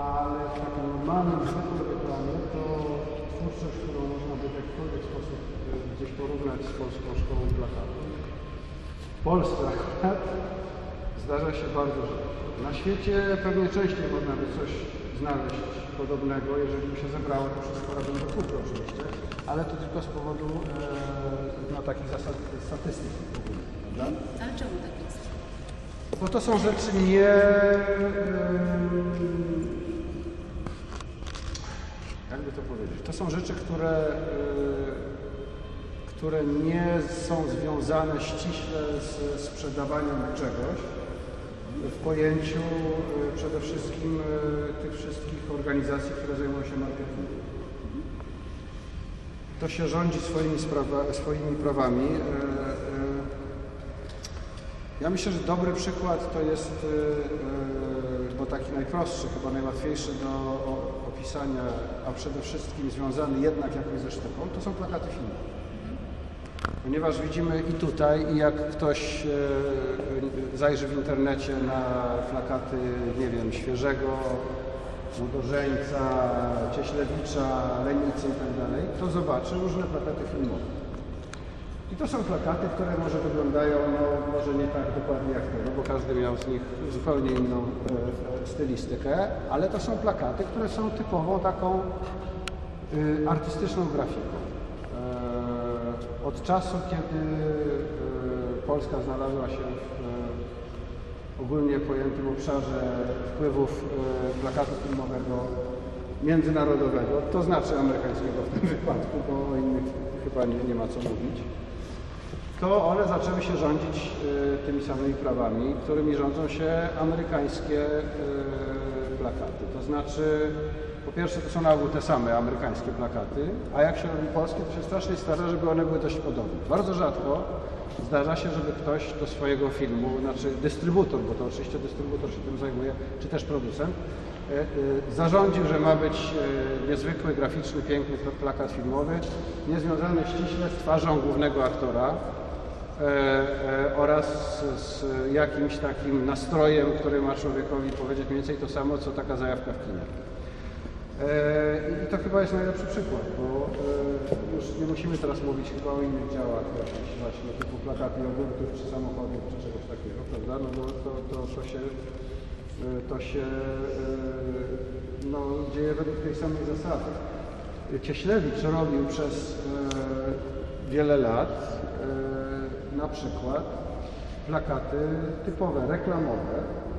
ale w takim normalnym, zwykłym reklamie to twórczość, którą można by w jakikolwiek sposób gdzieś porównać z polską szkołą plakatu. W Polsce akurat zdarza się bardzo rzadko. Na świecie pewnie częściej można by coś znaleźć podobnego, jeżeli by się zebrało to wszystko razem do kupy oczywiście, ale to tylko z powodu takich zasad statystyk, prawda? Ale czemu tak jest? Bo to są rzeczy nie... jakby to powiedzieć? To są rzeczy, które nie są związane ściśle z sprzedawaniem czegoś w pojęciu przede wszystkim tych wszystkich organizacji, które zajmują się marketingiem. To się rządzi swoimi prawami. Ja myślę, że dobry przykład to jest, bo taki najprostszy, chyba najłatwiejszy do opisania, a przede wszystkim związany jednak jakoś ze sztuką, to są plakaty filmowe. Ponieważ widzimy i tutaj, i jak ktoś zajrzy w internecie na plakaty, nie wiem, Świeżego, Młodorzeńca, Cieślewicza, Lenicy i tak dalej, to zobaczy różne plakaty filmowe. I to są plakaty, które może wyglądają, no może nie tak dokładnie jak tego, bo każdy miał z nich zupełnie inną stylistykę, ale to są plakaty, które są typowo taką artystyczną grafiką. Od czasu, kiedy Polska znalazła się w ogólnie pojętym obszarze wpływów plakatu filmowego międzynarodowego, to znaczy amerykańskiego w tym wypadku, bo o innych chyba nie ma co mówić, to one zaczęły się rządzić tymi samymi prawami, którymi rządzą się amerykańskie plakaty. To znaczy, po pierwsze, to są na ogół te same amerykańskie plakaty, a jak się robi polskie, to się strasznie stara, żeby one były dość podobne. Bardzo rzadko zdarza się, żeby ktoś do swojego filmu, znaczy dystrybutor, bo to oczywiście dystrybutor się tym zajmuje, czy też producent, zarządził, że ma być niezwykły, graficzny, piękny plakat filmowy, niezwiązany ściśle z twarzą głównego aktora oraz z jakimś takim nastrojem, który ma człowiekowi powiedzieć mniej więcej to samo, co taka zajawka w kinie. I to chyba jest najlepszy przykład, bo już nie musimy teraz mówić chyba o innych działach, jakichś właśnie typu plakaty jogurtów, czy samochodów, czy czegoś takiego, prawda? No bo to się dzieje według tej samej zasady. Cieślewicz robił przez wiele lat na przykład plakaty typowe, reklamowe.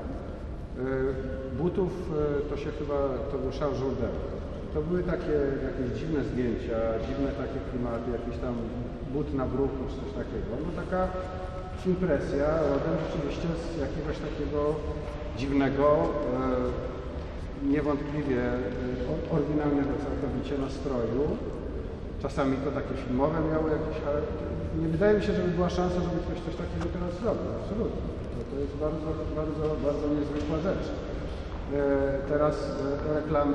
Butów to był Charles Jourdain. To były takie jakieś dziwne zdjęcia, dziwne takie klimaty, jakiś tam but na bruku czy coś takiego. No taka impresja rodem rzeczywiście z jakiegoś takiego dziwnego, niewątpliwie oryginalnego całkowicie nastroju. Czasami to takie filmowe miało jakieś, ale nie wydaje mi się, żeby była szansa, żeby ktoś coś takiego teraz zrobił. Absolutnie. To jest bardzo, bardzo, bardzo niezwykła rzecz. Teraz reklamy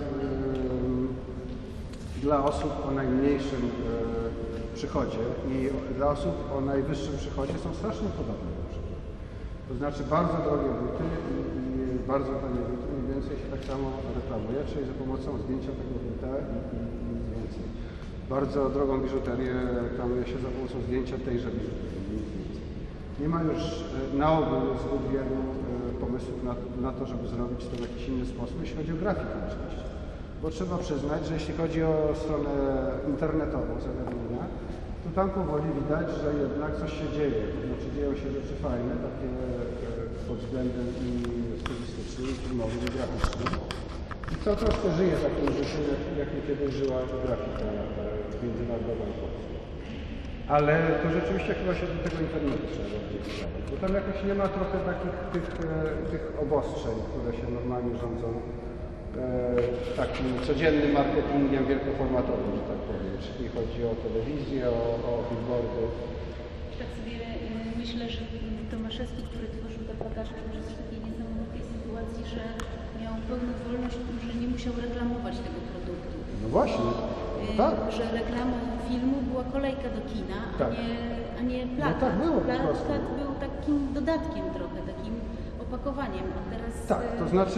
dla osób o najmniejszym przychodzie i dla osób o najwyższym przychodzie są strasznie podobne. To znaczy bardzo drogie buty i bardzo tanie buty, mniej więcej się tak samo reklamuje, czyli za pomocą zdjęcia tego buta i nic więcej. Bardzo drogą biżuterię reklamuje się za pomocą zdjęcia tejże biżuterii. Nie ma już na ogół zbyt wielu pomysłów na to, żeby zrobić to w jakiś inny sposób, jeśli chodzi o grafikę oczywiście. Bo trzeba przyznać, że jeśli chodzi o stronę internetową zagadnienia, to tam powoli widać, że jednak coś się dzieje. To znaczy dzieją się rzeczy fajne, takie pod względem i stylistycznym, i filmowym, i graficznym. I to troszkę żyje takim życiem, jakim kiedyś żyła grafika międzynarodowa i polska. Ale to rzeczywiście chyba się do tego internetu trzeba bardziej wydawać, bo tam jakoś nie ma trochę takich tych obostrzeń, które się normalnie rządzą takim codziennym marketingiem wielkoformatowym, że tak powiem, czyli chodzi o telewizję, o billboardy. Tak sobie myślę, że Tomaszewski, który tworzył te plakaty, jest w takiej niesamowitej sytuacji, że miał pełną wolność, że nie musiał reklamować tego produktu. No właśnie, tak. Że reklamą filmu była kolejka do kina, tak. a nie plakat. No tak było, plakat był takim dodatkiem trochę, takim opakowaniem, a teraz... Tak, to znaczy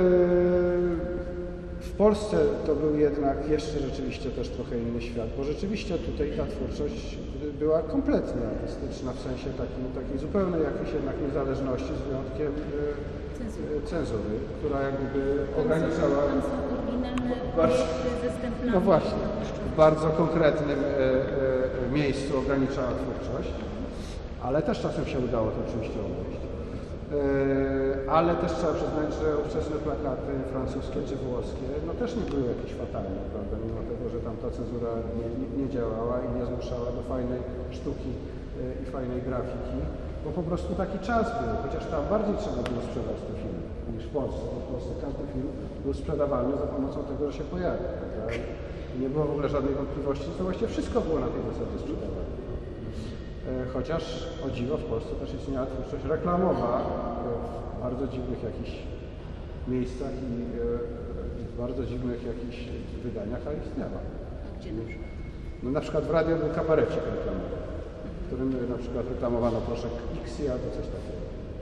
w Polsce to był jednak jeszcze rzeczywiście też trochę inny świat, bo rzeczywiście tutaj ta twórczość była kompletnie artystyczna, w sensie takiej zupełnej jakiejś jednak niezależności z wyjątkiem cenzury, która jakby ograniczała... Tam są oryginalne projekty ze stemplami. No właśnie, w bardzo konkretnym miejscu ograniczała twórczość, ale też czasem się udało to oczywiście obejść. Ale też trzeba przyznać, że ówczesne plakaty francuskie czy włoskie no też nie były jakieś fatalne, prawda, mimo tego, że tam ta cenzura nie działała i nie zmuszała do fajnej sztuki i fajnej grafiki, bo po prostu taki czas był, chociaż tam bardziej trzeba było sprzedać te filmy niż w Polsce, bo w Polsce każdy film był sprzedawalny za pomocą tego, że się pojawił, prawda? I nie było w ogóle żadnej wątpliwości, to właściwie wszystko było na tej zasadzie sprzedawane. Chociaż o dziwo w Polsce też istniała twórczość reklamowa w bardzo dziwnych jakichś miejscach i w bardzo dziwnych jakichś wydaniach, ale istniała. Gdzie na przykład? No na przykład w radiu był kabarecik reklamowy, w którym na przykład reklamowano proszek X albo coś takiego.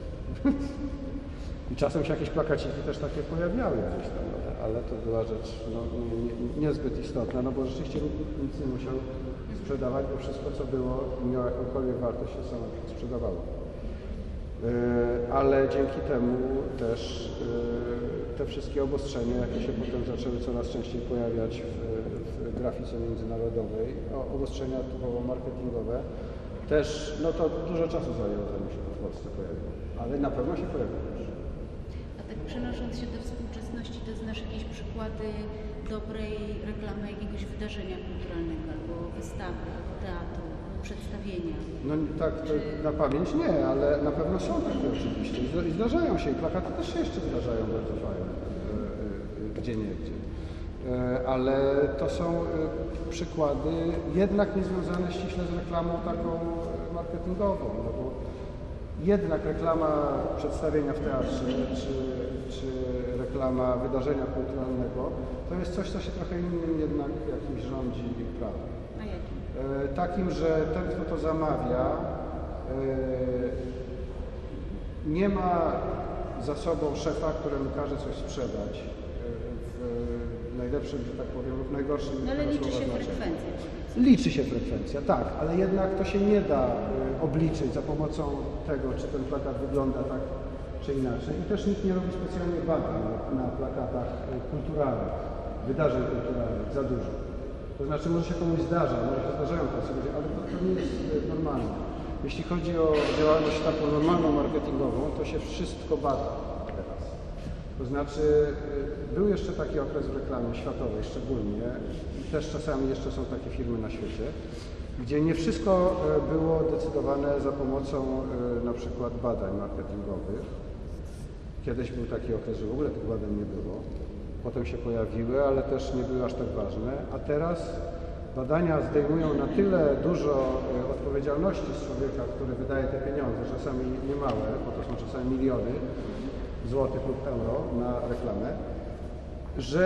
I czasem się jakieś plakaciki też takie pojawiały gdzieś tam, ale to była rzecz no, niezbyt istotna, no bo rzeczywiście nic nie musiał sprzedawać, bo wszystko co było i miało jakąkolwiek wartość się samo sprzedawało. Ale dzięki temu też te wszystkie obostrzenia, jakie się potem zaczęły coraz częściej pojawiać w grafice międzynarodowej, obostrzenia typowo marketingowe, też no to dużo czasu zajęło, zanim się to w Polsce pojawiło, ale na pewno się pojawiło już. A tak przenosząc się do współczesności, to znasz jakieś przykłady dobrej reklamy jakiegoś wydarzenia kulturalnego, albo wystawy, albo teatru, albo przedstawienia? No tak to na pamięć nie, ale na pewno są takie oczywiście i zdarzają się i plakaty też się jeszcze zdarzają bardzo fajne, gdzie nie gdzie. Ale to są przykłady jednak nie związane ściśle z reklamą taką marketingową, no bo jednak reklama przedstawienia w teatrze czy reklama wydarzenia kulturalnego to jest coś, co się trochę innym jednak jakimś rządzi prawem. A jakim? Takim, że ten, kto to zamawia, nie ma za sobą szefa, któremu każe coś sprzedać w najlepszym, że tak powiem, lub najgorszym. No ale liczy się znaczeniu. frekwencja. Liczy się frekwencja, tak, ale jednak to się nie da obliczyć za pomocą tego, czy ten plakat wygląda tak, czy inaczej. I też nikt nie robi specjalnie badań na plakatach kulturalnych, wydarzeń kulturalnych, za dużo. To znaczy może się komuś zdarza, może się zdarzają tacy ludzie, ale to nie jest normalne. Jeśli chodzi o działalność taką normalną, marketingową, to się wszystko bada teraz. To znaczy był jeszcze taki okres w reklamie światowej szczególnie i też czasami jeszcze są takie firmy na świecie, gdzie nie wszystko było decydowane za pomocą na przykład badań marketingowych. Kiedyś był taki okres, że w ogóle tych badań nie było. Potem się pojawiły, ale też nie były aż tak ważne. A teraz badania zdejmują na tyle dużo odpowiedzialności z człowieka, który wydaje te pieniądze, czasami niemałe, bo to są czasami miliony złotych lub euro na reklamę, że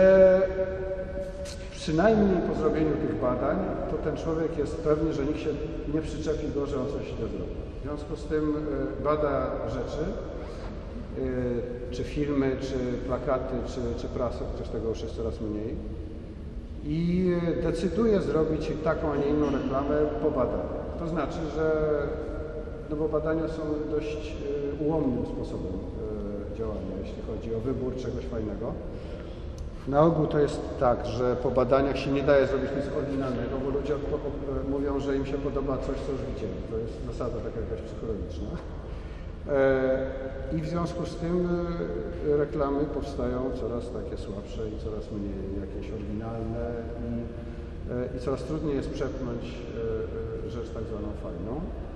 przynajmniej po zrobieniu tych badań, to ten człowiek jest pewny, że nikt się nie przyczepi go, że on coś źle zrobił. W związku z tym bada rzeczy, czy filmy, czy plakaty, czy prasę, chociaż tego już jest coraz mniej, i decyduje zrobić taką, a nie inną reklamę po badaniach. To znaczy, że no bo badania są dość ułomnym sposobem działania, jeśli chodzi o wybór czegoś fajnego. Na ogół to jest tak, że po badaniach się nie daje zrobić nic oryginalnego, bo ludzie mówią, że im się podoba coś, co już widzieli. To jest zasada taka jakaś psychologiczna. I w związku z tym reklamy powstają coraz takie słabsze i coraz mniej jakieś oryginalne i coraz trudniej jest przepchnąć rzecz tak zwaną fajną.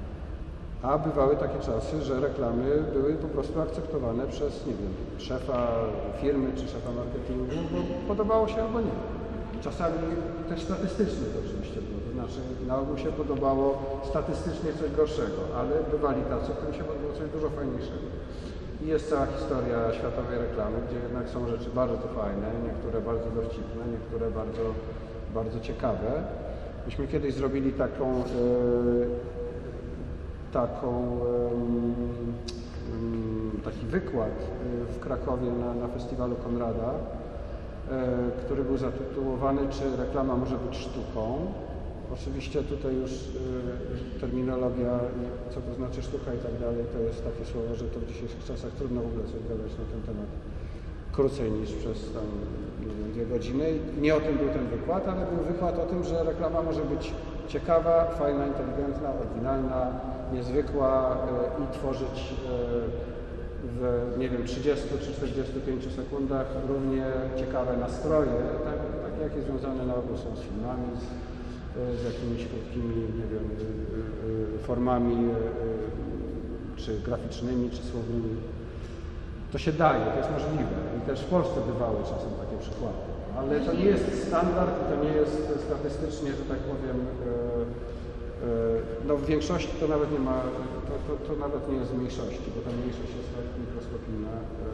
A bywały takie czasy, że reklamy były po prostu akceptowane przez, nie wiem, szefa firmy czy szefa marketingu, bo podobało się albo nie. Czasami też statystycznie to oczywiście było, to znaczy na ogół się podobało statystycznie coś gorszego, ale bywali tacy, którym się podobało coś dużo fajniejszego. I jest cała historia światowej reklamy, gdzie jednak są rzeczy bardzo fajne, niektóre bardzo dowcipne, niektóre bardzo, bardzo ciekawe. Myśmy kiedyś zrobili taką taki wykład w Krakowie na festiwalu Konrada, który był zatytułowany "Czy reklama może być sztuką?". Oczywiście tutaj już terminologia, co to znaczy sztuka i tak dalej, to jest takie słowo, że to w dzisiejszych czasach trudno w ogóle sobie gadać na ten temat krócej niż przez tam, nie wiem, 2 godziny. Nie o tym był ten wykład, ale był wykład o tym, że reklama może być ciekawa, fajna, inteligentna, oryginalna, niezwykła i tworzyć w, nie wiem, 30 czy 45 sekundach równie ciekawe nastroje, takie jakie związane na ogół są z filmami, z jakimiś krótkimi, nie wiem, formami czy graficznymi, czy słownymi. To się daje, to jest możliwe i też w Polsce bywały czasem takie przykłady, ale to nie jest standard i to nie jest statystycznie, że tak powiem, no w większości to nawet nie ma, to nawet nie jest w mniejszości, bo ta mniejszość jest tak mikroskopijna,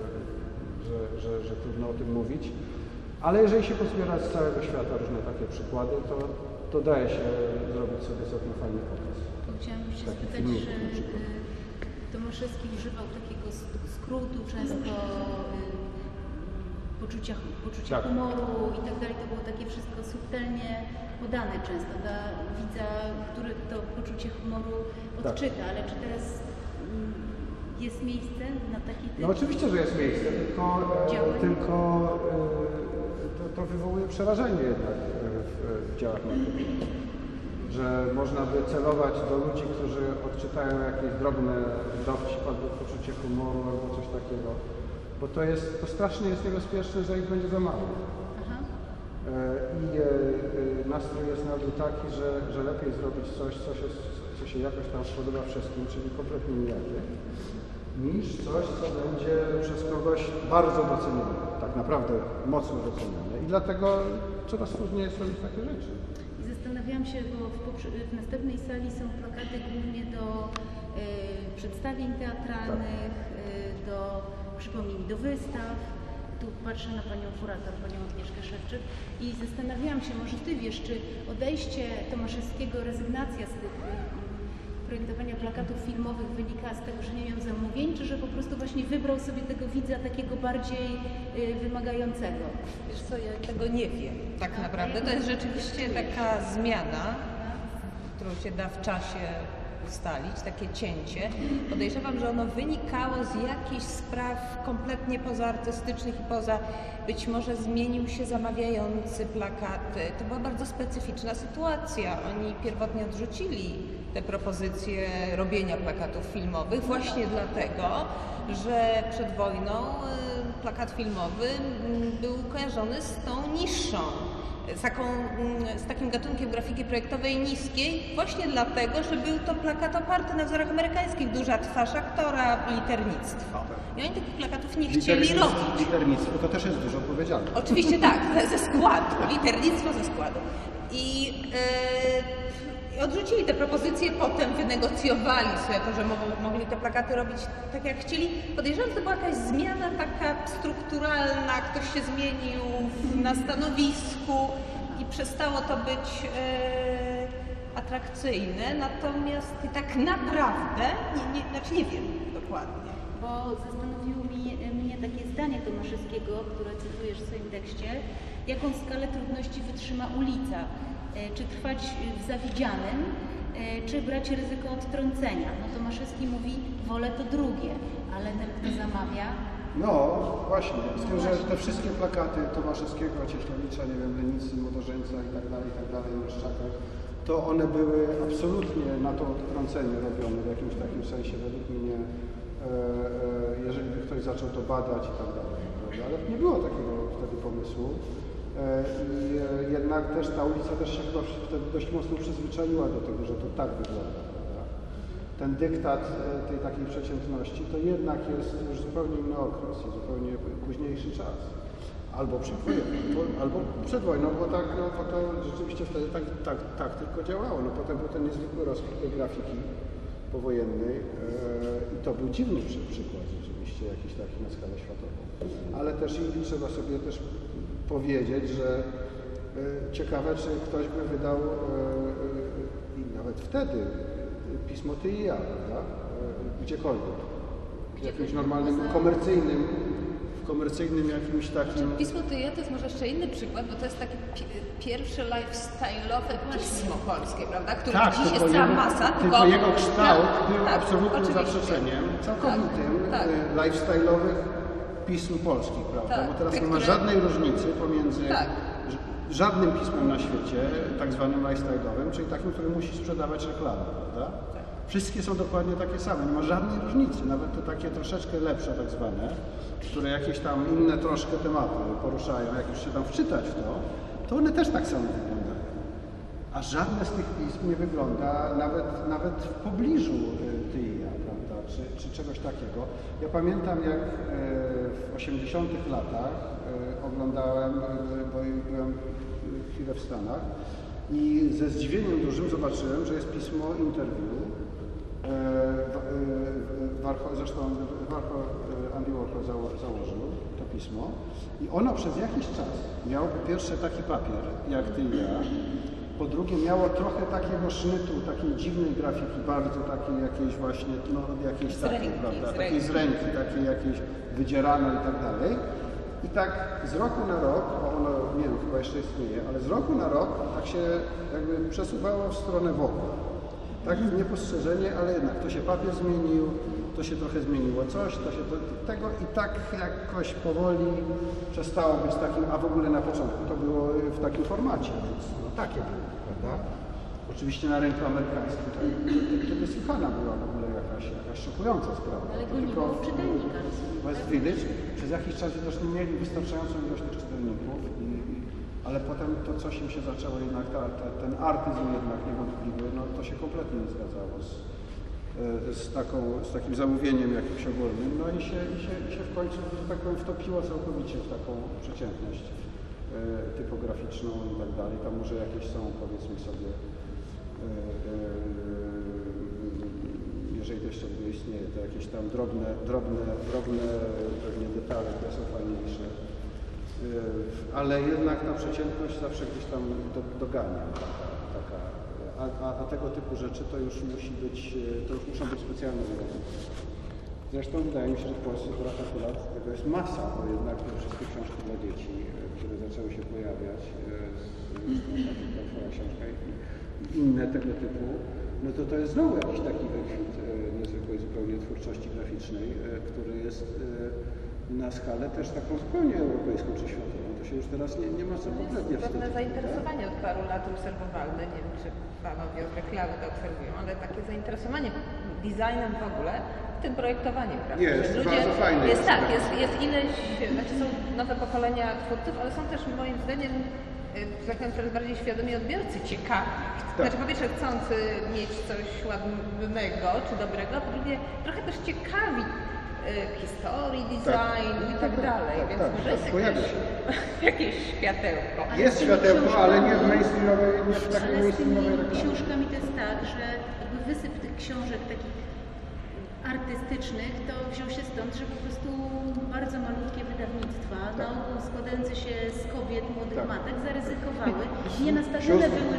że trudno o tym mówić, ale jeżeli się pozbiera z całego świata różne takie przykłady, to daje się zrobić sobie całkiem fajny pokaz. Chciałam się spytać, że Tomaszewski używał takiego skrótu, często poczucia Tak. humoru i tak dalej. To było takie wszystko subtelnie podane często dla widza, który to poczucie humoru odczyta. Ale czy teraz jest miejsce na taki typ? No oczywiście, że jest miejsce, tylko to wywołuje przerażenie jednak w dziełach marketingowych. Że można by celować do ludzi, którzy odczytają jakieś drobne dowcip albo poczucie humoru albo coś takiego, bo to strasznie jest niebezpieczne, że ich będzie za mało. Aha. I nastrój jest na ogół taki, że lepiej zrobić coś, co się jakoś tam spodoba wszystkim, czyli kompletnie nijakie, niż coś, co będzie przez kogoś bardzo docenione, tak naprawdę mocno docenione. I dlatego coraz trudniej jest robić takie rzeczy. Zastanawiałam się, bo w następnej sali są plakaty głównie do przedstawień teatralnych, przypomnij mi, do wystaw. Tu patrzę na panią kurator, panią Agnieszkę Szewczyk i zastanawiałam się, może ty wiesz, czy odejście Tomaszewskiego, rezygnacja z tych projektowania plakatów filmowych wynika z tego, że nie miał zamówień, czy że po prostu właśnie wybrał sobie tego widza takiego bardziej wymagającego? Wiesz co, ja tego nie wiem tak naprawdę. To jest rzeczywiście taka zmiana, którą się da w czasie ustalić, takie cięcie. Podejrzewam, że ono wynikało z jakichś spraw kompletnie pozaartystycznych i być może zmienił się zamawiający plakaty. To była bardzo specyficzna sytuacja. Oni pierwotnie odrzucili te propozycje robienia plakatów filmowych właśnie dlatego, że przed wojną plakat filmowy był kojarzony z tą niższą, z takim gatunkiem grafiki projektowej niskiej, właśnie dlatego, że był to plakat oparty na wzorach amerykańskich, duża twarz aktora, liternictwo. I oni takich plakatów nie chcieli robić. Liternictwo to też jest dużo powiedziane. Oczywiście tak, ze składu, liternictwo ze składu. I odrzucili te propozycje, potem wynegocjowali sobie to, że mogli te plakaty robić tak jak chcieli. Podejrzewam, że to była jakaś zmiana taka strukturalna, ktoś się zmienił na stanowisku i przestało to być atrakcyjne, natomiast tak naprawdę, nie wiem dokładnie. Bo zastanowiło mnie takie zdanie Tomaszewskiego, które cytujesz w swoim tekście, jaką skalę trudności wytrzyma ulica. Czy trwać w zawidzianym, czy brać ryzyko odtrącenia. No Tomaszewski mówi, wolę to drugie, ale ten, kto zamawia... No właśnie, z tym, że te wszystkie plakaty Tomaszewskiego, Cieślowicza, nie wiem, Lenicy, Młodożeńca i tak dalej, Myszczaka, to one były absolutnie na to odtrącenie robione w jakimś takim sensie, według mnie, jeżeli by ktoś zaczął to badać i tak dalej. Ale nie było takiego wtedy pomysłu. I jednak też ta ulica też się chyba wtedy dość mocno przyzwyczaiła do tego, że to tak wygląda. Prawda? Ten dyktat tej takiej przeciętności to jednak jest już zupełnie inny okres i zupełnie późniejszy czas. Albo przedwojenny, albo przed wojną, bo tak, no, bo to rzeczywiście wtedy tak tylko działało. No, potem był ten niezwykły rozkwit tej grafiki powojennej i to był dziwny przykład rzeczywiście jakiś taki na skalę światową. Ale też i trzeba sobie też powiedzieć, że ciekawe, czy ktoś by wydał i nawet wtedy pismo Ty i ja, prawda? Gdziekolwiek. w jakimś normalnym, komercyjnym jakimś takim... Pismo Tyja to jest może jeszcze inny przykład, bo to jest takie pierwsze lifestyle'owe pismo polskie, prawda? Które Tak, dziś jest cała masa. tylko jego kształt był tak, absolutnym oczywiście. zaprzeczeniem całkowitym Tak. lifestyle'owych pism polskich, prawda? Tak, bo teraz te, nie ma które- żadnej różnicy pomiędzy Tak. żadnym pismem na świecie, tak zwanym lifestyle'owym, czyli takim, który musi sprzedawać reklamę, prawda? Wszystkie są dokładnie takie same, nie ma żadnej różnicy, nawet te takie troszeczkę lepsze tak zwane, które jakieś tam inne troszkę tematy poruszają, jak już się tam wczytać w to one też tak samo wyglądają. A żadne z tych pism nie wygląda nawet w pobliżu Tyja, prawda, czy czegoś takiego. Ja pamiętam, jak w 80 latach oglądałem, bo byłem chwilę w Stanach i ze zdziwieniem dużym zobaczyłem, że jest pismo Interview. Zresztą Andy Warhol założył to pismo i ono przez jakiś czas miało po pierwsze taki papier, jak Ty i ja, po drugie miało trochę takiego sznytu, takiej dziwnej grafiki, bardzo takiej jakiejś właśnie, no jakiejś takiej, prawda, takiej z ręki, takiej jakiejś wydzieranej i tak dalej. I tak z roku na rok, bo ono, nie wiem, chyba jeszcze istnieje, ale z roku na rok tak się jakby przesuwało w stronę wokół. Tak niepostrzeżenie, ale jednak to się papier zmienił, to się trochę zmieniło coś, to się tego i tak jakoś powoli przestało być takim, a w ogóle na początku to było w takim formacie, więc no takie było, prawda? Oczywiście na rynku amerykańskim to wysłuchana była w ogóle jakaś szokująca sprawa. Ale go nie było w czytelnikach. West Village przez jakiś czas widocznie mieli wystarczającą ilość tych czytelników, ale potem to coś im się zaczęło jednak, ten artyzm jednak niewątpliwy, no to się kompletnie nie zgadzało z takim zamówieniem jakimś ogólnym, no i się w końcu, że tak powiem, wtopiło całkowicie w taką przeciętność typograficzną i tak dalej. Tam może jakieś są, powiedzmy sobie, jeżeli to jeszcze w ogóle istnieje, to jakieś tam drobne pewnie detale, które są fajniejsze. Ale jednak ta przeciętność zawsze gdzieś tam dogania. A tego typu rzeczy to już muszą być specjalne wyrazy. Zresztą wydaje mi się, że w Polsce po latach lat tego jest masa, bo jednak te wszystkie książki dla dzieci, które zaczęły się pojawiać, ta twoja książka i inne tego typu, no to jest znowu jakiś taki wykwit niezwykłej zupełnie twórczości graficznej, który jest na skalę też taką zupełnie europejską czy światową. To się już teraz nie ma co kompletnie wstydzić. Pewne zainteresowanie od paru lat obserwowalne, nie wiem czy panowie od reklamy to obserwują, ale takie zainteresowanie designem w ogóle, w tym projektowaniem graficznym. Jest, bardzo fajne. Jest ileś, znaczy są nowe pokolenia twórców, ale są też moim zdaniem tak powiem, coraz bardziej świadomi odbiorcy, ciekawi. Znaczy po pierwsze chcący mieć coś ładnego czy dobrego, a po drugie trochę też ciekawi historii, designu i tak dalej, więc może jest jakieś światełko. Jest światełko, ale nie w mainstreamowej, nie w takiej Ale z tymi mainstreamowej reklamie. książkami to jest tak, że jakby wysyp tych książek takich artystycznych to wziął się stąd, że po prostu bardzo malutkie wydawnictwa, na ogół składające się z kobiet, młodych matek, zaryzykowały. Nie nastawione były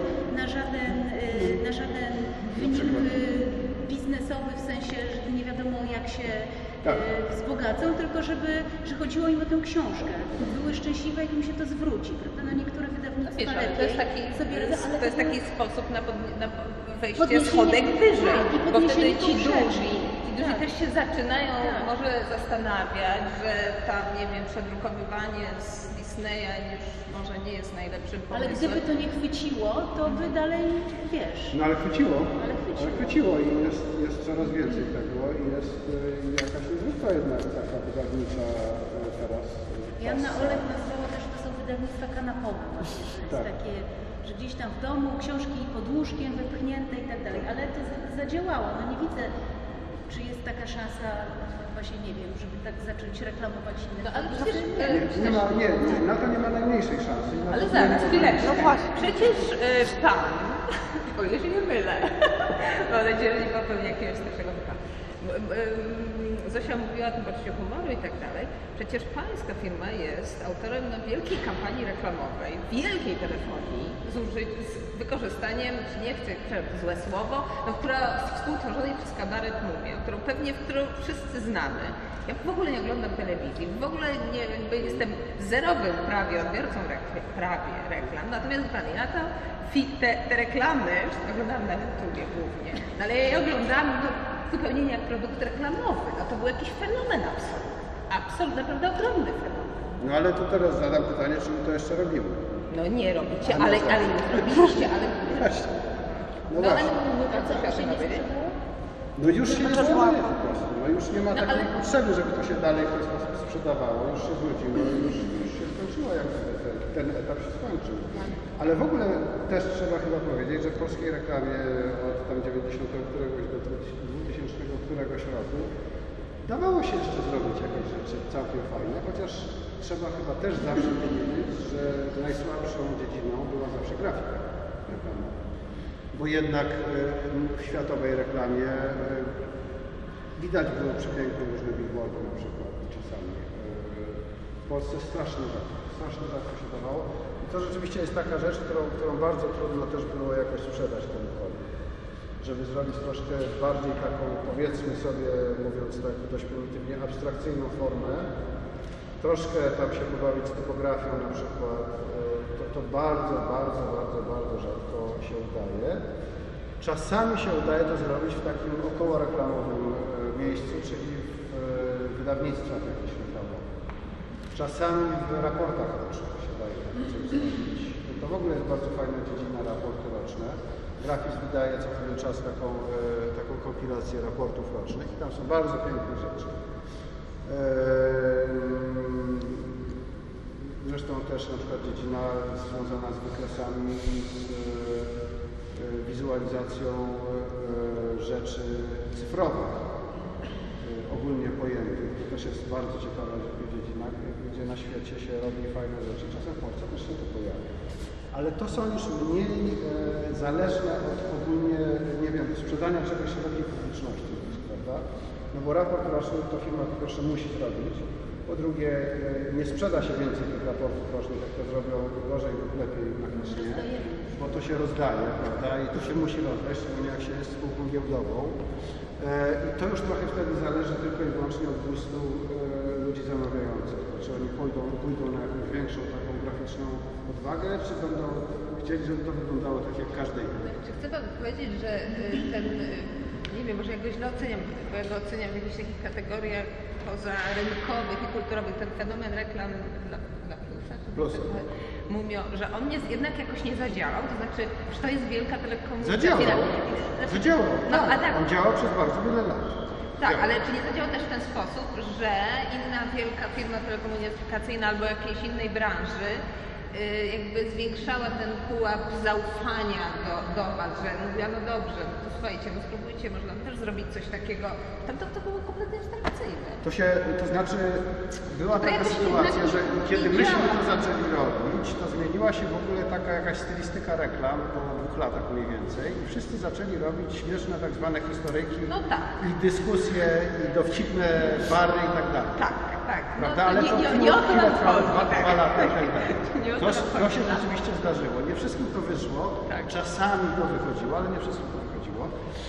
na żaden wynik biznesowy, w sensie, że nie wiadomo jak się wzbogacą, tylko że chodziło im o tę książkę. Były szczęśliwe, jak im się to zwróci, prawda? No niektóre wydawnictwa to jest taki sposób na wejście schodek wyżej, i bo wtedy ci duzi też się zaczynają może zastanawiać, że tam, nie wiem, przedrukowywanie z Disneya już może nie jest najlepszym pomysłem. Ale gdyby to nie chwyciło, to by dalej, wiesz... No ale chwyciło i jest coraz więcej tego i jest jakaś niezwykła jednak taka wydawnicza teraz. Joanna Olek nazwała też, to są wydawnictwa kanapowe właśnie, że jest takie, że gdzieś tam w domu książki pod łóżkiem wypchnięte i tak dalej, ale to zadziałało, no nie widzę, czy jest taka szansa, właśnie nie wiem, żeby tak zacząć reklamować inne. No ale przecież... Nie, na to nie ma najmniejszej szansy. Ale zaraz, chwileczkę. No właśnie. Przecież pan, o ile się nie mylę, mam nadzieję, że nie popełni jakiegoś starszego wypadku. Zosia mówiła o tym poczuciu humoru i tak dalej. Przecież pańska firma jest autorem wielkiej kampanii reklamowej, wielkiej telefonii z wykorzystaniem, nie chcę, złe słowo, no, która współtworzonej przez Kabaret Mumia, którą wszyscy znamy. Ja w ogóle nie oglądam telewizji, w ogóle nie, jestem zerowym prawie odbiorcą reklam, natomiast ja to te reklamy oglądam na YouTubie głównie, no, ale ja je oglądam zupełnie nie jak produkt reklamowy, no to był jakiś fenomen absolutnie, naprawdę ogromny fenomen. No ale to teraz zadam pytanie, czy my to jeszcze robimy? No nie robicie, ale już robiliście, ale... Właśnie. No ale właśnie. co się nie sprzedało? No już się nie sprzedaje po prostu. No już nie ma takiej potrzeby, żeby to się dalej w ten sposób sprzedawało. Już się znudziło, już się skończyło, jak ten etap się skończył. Ale w ogóle też trzeba chyba powiedzieć, że w polskiej reklamie od tam 90 któregoś do 2000 któregoś roku dawało się jeszcze zrobić jakieś rzeczy całkiem fajne, chociaż trzeba chyba też zawsze powiedzieć, że najsłabszą dziedziną była zawsze grafika reklamowa. Bo jednak w światowej reklamie widać było przepiękne różne billboardy na przykład czasami. W Polsce strasznie rzadko się dawało. I to rzeczywiście jest taka rzecz, którą bardzo trudno też było jakoś sprzedać komukolwiek. Żeby zrobić troszkę bardziej taką, powiedzmy sobie, mówiąc tak dość prymitywnie, abstrakcyjną formę, troszkę tam się pobawić z typografią na przykład, to bardzo rzadko się udaje. Czasami się udaje to zrobić w takim okołoreklamowym miejscu, czyli w wydawnictwach jakichś reklamowych. Czasami w raportach rocznych się daje coś zrobić. To w ogóle jest bardzo fajna dziedzina, raporty roczne. Grafizm wydaje co pewien czas taką kompilację raportów rocznych i tam są bardzo piękne rzeczy. Zresztą też na przykład dziedzina związana z wykresami, z wizualizacją rzeczy cyfrowych, ogólnie pojętych. To też jest bardzo ciekawa dziedzina, gdzie na świecie się robi fajne rzeczy. Czasem w Polsce też się to pojawia. Ale to są już mniej zależne od ogólnie, nie wiem, sprzedania czegoś szerokiej publiczności, prawda? No bo raport roczny to firma po pierwsze musi zrobić, po drugie nie sprzeda się więcej tych raportów rocznych, jak to zrobią gorzej lub lepiej magicznie, bo to się rozdaje, prawda? I to się musi rozdać, szczególnie jak się jest spółką giełdową. I to już trochę wtedy zależy tylko i wyłącznie od gustu ludzi zamawiających. Czy oni pójdą na jakąś większą taką graficzną odwagę, czy będą chcieli, żeby to wyglądało tak jak każde inne. Czy chce Pan powiedzieć, że ten, nie wiem, może ja go źle oceniam, bo ja go oceniam w jakichś takich kategoriach pozarynkowych i kulturowych, ten fenomen reklam dla plusa, Mumio, że on jednak jakoś nie zadziałał, to znaczy, że to jest wielka telekomunikacja. Zadziałał, no, tak. On działał przez bardzo wiele lat. Tak, ale czy nie zadziałał też w ten sposób, że inna wielka firma telekomunikacyjna albo jakiejś innej branży jakby zwiększała ten pułap zaufania do Was, że mówiła, no dobrze, no to słuchajcie, no spróbujcie, może nam też zrobić coś takiego. Tam to było kompletnie abstrakcyjne. To znaczy, była taka sytuacja, że kiedy myśmy to zaczęli robić, to zmieniła się w ogóle taka jakaś stylistyka reklam po 2 latach mniej więcej i wszyscy zaczęli robić śmieszne tak zwane historyjki i dyskusje i dowcipne bary i tak dalej. Tak. Prawda? No, ale to nie o to nam chodzi. 2 lata i tak dalej. To się rzeczywiście zdarzyło. Nie wszystkim to wyszło, czasami to wychodziło, ale nie wszystkim to wychodziło.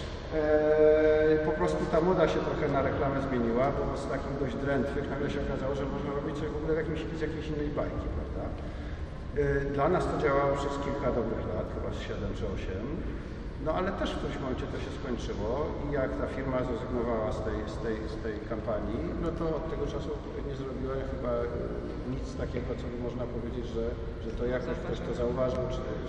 Po prostu ta moda się trochę na reklamę zmieniła, bo z takich dość drętwych nagle się okazało, że można robić coś w ogóle z jakiejś innej bajki, prawda? Dla nas to działało przez kilka dobrych lat, chyba 7 czy 8. No ale też w którymś momencie to się skończyło i jak ta firma zrezygnowała z tej kampanii, no to od tego czasu nie zrobiła chyba nic takiego, co by można powiedzieć, że to jakoś ktoś to zauważył,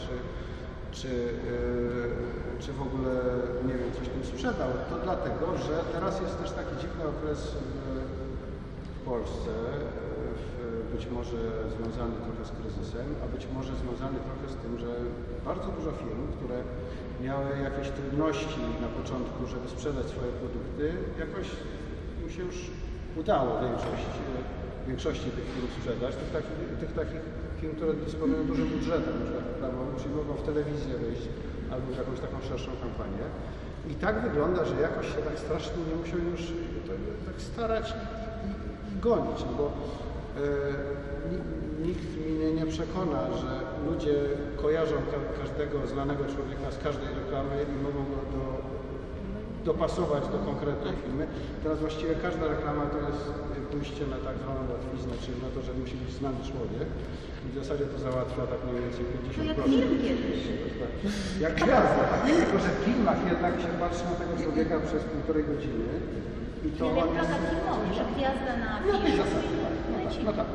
czy w ogóle, nie wiem, coś tym sprzedał. To dlatego, że teraz jest też taki dziwny okres w Polsce, być może związany trochę z kryzysem, a być może związany trochę z tym, że bardzo dużo firm, które miały jakieś trudności na początku, żeby sprzedać swoje produkty, jakoś im się już udało większości tych firm sprzedać, tych takich firm, które dysponują dużym budżetem reklamowym, czyli mogą w telewizję wyjść albo w jakąś taką szerszą kampanię. I tak wygląda, że jakoś się tak strasznie nie musiał już tak starać i gonić, no bo nikt mnie nie przekona, że ludzie kojarzą każdego znanego człowieka z każdej reklamy i mogą go dopasować do konkretnej firmy. Teraz właściwie każda reklama to jest pójście na tak zwaną łatwiznę, czyli na to, że musi być znany człowiek. I w zasadzie to załatwia tak mniej więcej 50%. To jak film kiedyś. Jak gwiazda, tak? Tylko że w filmach jednak się patrzy na tego człowieka przez 1,5 godziny i to Jak on jest... droga filmowa, że gwiazda na No tej filmie. zasadzie, no tak.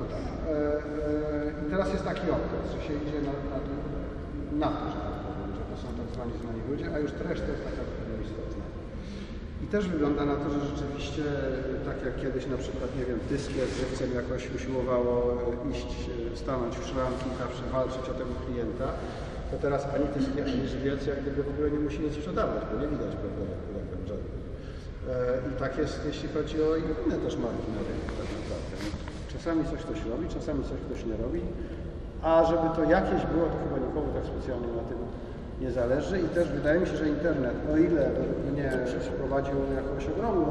I teraz jest taki okres, że się idzie na to, że tak powiem, że to są tak zwani znani ludzie, a już reszta jest taka istotna. I też wygląda na to, że rzeczywiście, tak jak kiedyś na przykład, nie wiem, Tyskie z żywcem jakoś usiłowało iść, stanąć w szranki i zawsze walczyć o tego klienta, to teraz ani Tyskie, ani Żywiec jak gdyby w ogóle nie musi nic sprzedawać, bo nie widać, prawda, reklam żadnych. I tak jest, jeśli chodzi o inne też marki na rynku, tak naprawdę. Czasami coś ktoś robi, czasami coś ktoś nie robi, a żeby to jakieś było, to chyba nikomu tak specjalnie na tym nie zależy. I też wydaje mi się, że internet, o ile mnie wprowadził jakąś ogromną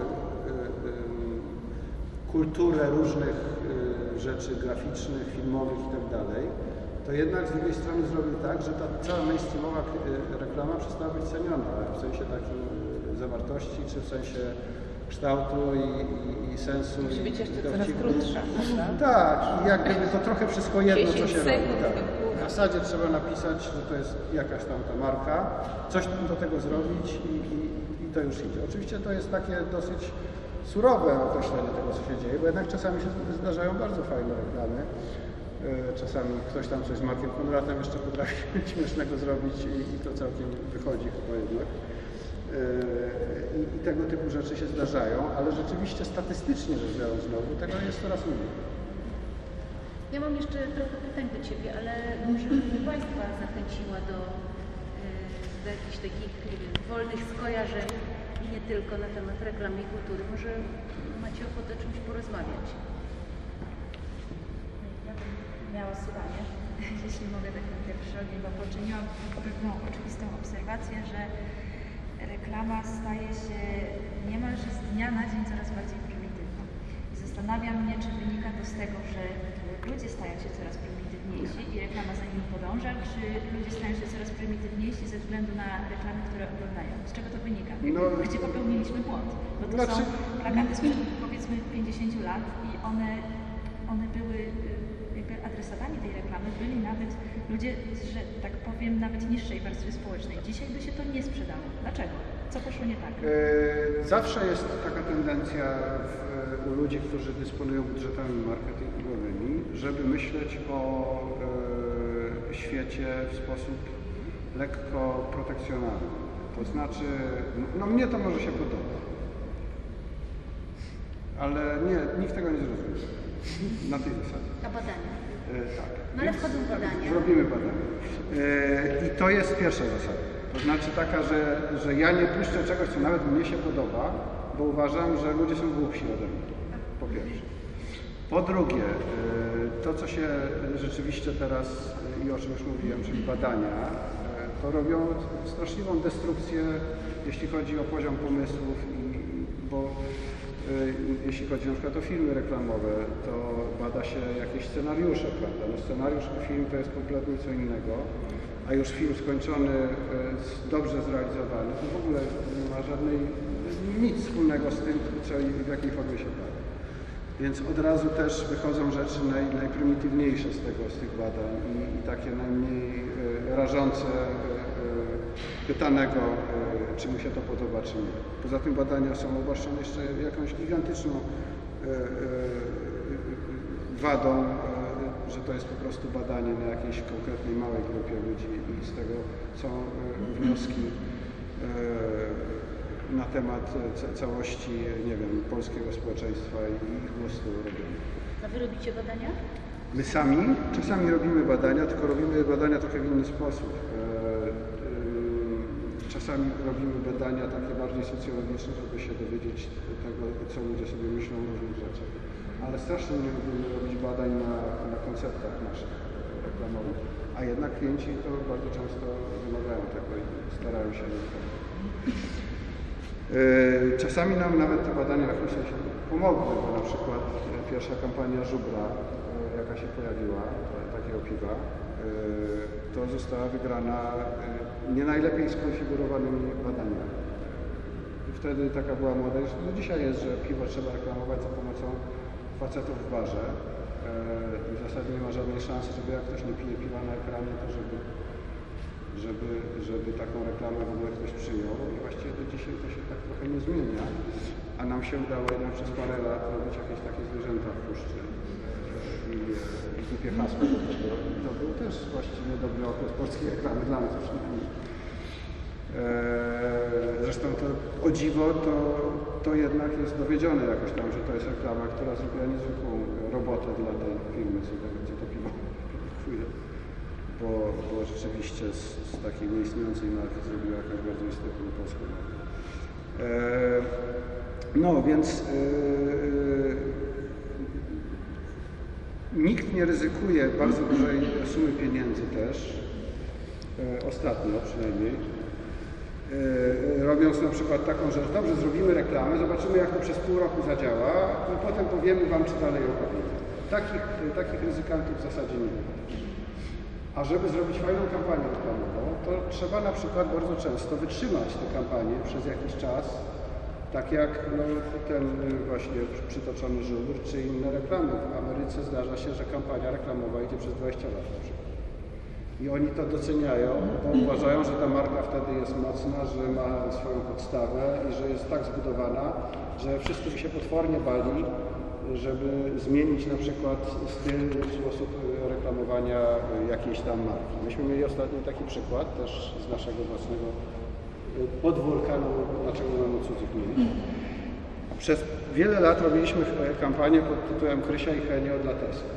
kulturę różnych rzeczy graficznych, filmowych i tak dalej, to jednak z drugiej strony zrobił tak, że ta cała mainstreamowa reklama przestała być ceniona w sensie takiej zawartości, czy w sensie kształtu i sensu. Musi być jeszcze coraz dowcipów. krótsza, prawda? Tak, i jak gdyby to trochę wszystko jedno, co 10 się robi. sekund Tak. to było. W zasadzie trzeba napisać, że to jest jakaś tam ta marka, coś do tego zrobić i to już idzie. Oczywiście to jest takie dosyć surowe określenie tego, co się dzieje, bo jednak czasami się zdarzają bardzo fajne reklamy. Czasami ktoś tam coś z Markiem Konradem jeszcze potrafi śmiesznego zrobić i to całkiem wychodzi chyba jednak. I tego typu rzeczy się zdarzają, ale rzeczywiście statystycznie rzecz biorąc znowu tego jest coraz mniej. Ja mam jeszcze trochę pytań do Ciebie, ale może bym Państwa zachęciła do jakichś takich wolnych skojarzeń i nie tylko na temat reklamy i kultury. Może macie ochotę o czymś porozmawiać? Ja bym miała zdanie, jeśli mogę tak na pierwszy ogień, bo poczyniłam pewną oczywistą obserwację, że reklama staje się niemalże z dnia na dzień coraz bardziej prymitywna. I zastanawiam mnie, czy wynika to z tego, że ludzie stają się coraz prymitywniejsi i reklama za nimi podąża, czy ludzie stają się coraz prymitywniejsi ze względu na reklamy, które oglądają. Z czego to wynika? No, Gdzie popełniliśmy błąd? Bo to znaczy- są plakaty sprzed powiedzmy 50 lat i one były jakby adresatami tej reklamy, byli nawet ludzie, że tak powiem, nawet niższej warstwy społecznej. Dzisiaj by się to nie sprzedało. Dlaczego? Co poszło nie tak? Zawsze jest taka tendencja u ludzi, którzy dysponują budżetami marketingowymi, żeby myśleć o świecie w sposób lekko protekcjonalny. To znaczy, no mnie to może się podoba, ale nie, nikt tego nie zrozumie na tej zasadzie. A badania? Tak. No ale wchodzą badania. Zrobimy badania. I to jest pierwsza zasada. To znaczy taka, że ja nie puszczę czegoś, co nawet mnie się podoba, bo uważam, że ludzie są głupsi ode mnie. Po pierwsze. Po drugie, to co się rzeczywiście teraz i o czym już mówiłem, czyli badania, to robią straszliwą destrukcję, jeśli chodzi o poziom pomysłów, bo jeśli chodzi na przykład o filmy reklamowe, to bada się jakieś scenariusze, prawda? No scenariusz i film to jest kompletnie co innego, a już film skończony, dobrze zrealizowany, to w ogóle nie ma nic wspólnego z tym, co i w jakiej formie się bada. Więc od razu też wychodzą rzeczy najprymitywniejsze z tych badań i takie najmniej rażące pytanego, czy mu się to podoba, czy nie. Poza tym badania są obłaszczone jeszcze jakąś gigantyczną wadą, że to jest po prostu badanie na jakiejś konkretnej małej grupie ludzi i z tego są wnioski na temat całości, nie wiem, polskiego społeczeństwa i ich gustu robienia. A Wy robicie badania? My sami czasami robimy badania, tylko robimy badania trochę w inny sposób. Czasami robimy badania takie bardziej socjologiczne, żeby się dowiedzieć tego, co ludzie sobie myślą o różnych rzeczach. Ale strasznie nie lubimy robić badań na konceptach naszych reklamowych, a jednak klienci to bardzo często wymagają tego i starają się Czasami nam nawet te badania w jakimś sensie pomogły, bo na przykład pierwsza kampania żubra, jaka się pojawiła, takiego piwa, to została wygrana nie najlepiej skonfigurowanymi badaniami. I wtedy taka była moda, no dzisiaj jest, że piwo trzeba reklamować za pomocą facetów w barze. W zasadzie nie ma żadnej szansy, żeby jak ktoś nie pije piwa na ekranie, to żeby taką reklamę w ogóle ktoś przyjął. I właściwie do dzisiaj to się tak trochę nie zmienia. A nam się udało jednak przez parę lat robić jakieś takie zwierzęta w puszczy i głupie hasło do tego. I to był też właściwie dobry okres polskiej reklamy, dla nas przynajmniej. Zresztą to o dziwo to jednak jest dowiedzione jakoś tam, że to jest reklama, która zrobiła niezwykłą robotę dla tej firmy, co to piwo produkuje. Bo rzeczywiście z takiej nieistniejącej marki zrobiła jakąś bardzo istotną polską markę. No więc nikt nie ryzykuje bardzo dużej sumy pieniędzy też, ostatnio przynajmniej, robiąc na przykład taką rzecz, dobrze, zrobimy reklamę, zobaczymy jak to przez pół roku zadziała i potem powiemy Wam, czy dalej ją robimy. Takich ryzykantów w zasadzie nie ma. A żeby zrobić fajną kampanię reklamową, to trzeba na przykład bardzo często wytrzymać te kampanie przez jakiś czas, tak jak ten właśnie przytoczony żubr, czy inne reklamy. W Ameryce zdarza się, że kampania reklamowa idzie przez 20 lat na przykład. I oni to doceniają, bo uważają, że ta marka wtedy jest mocna, że ma swoją podstawę i że jest tak zbudowana, że wszyscy by się potwornie bali, żeby zmienić na przykład styl, sposób reklamowania jakiejś tam marki. Myśmy mieli ostatnio taki przykład też z naszego własnego podwórka, no dlaczego mamy cudzych mieli. Przez wiele lat robiliśmy kampanię pod tytułem Krysia i Henio dla Tesco.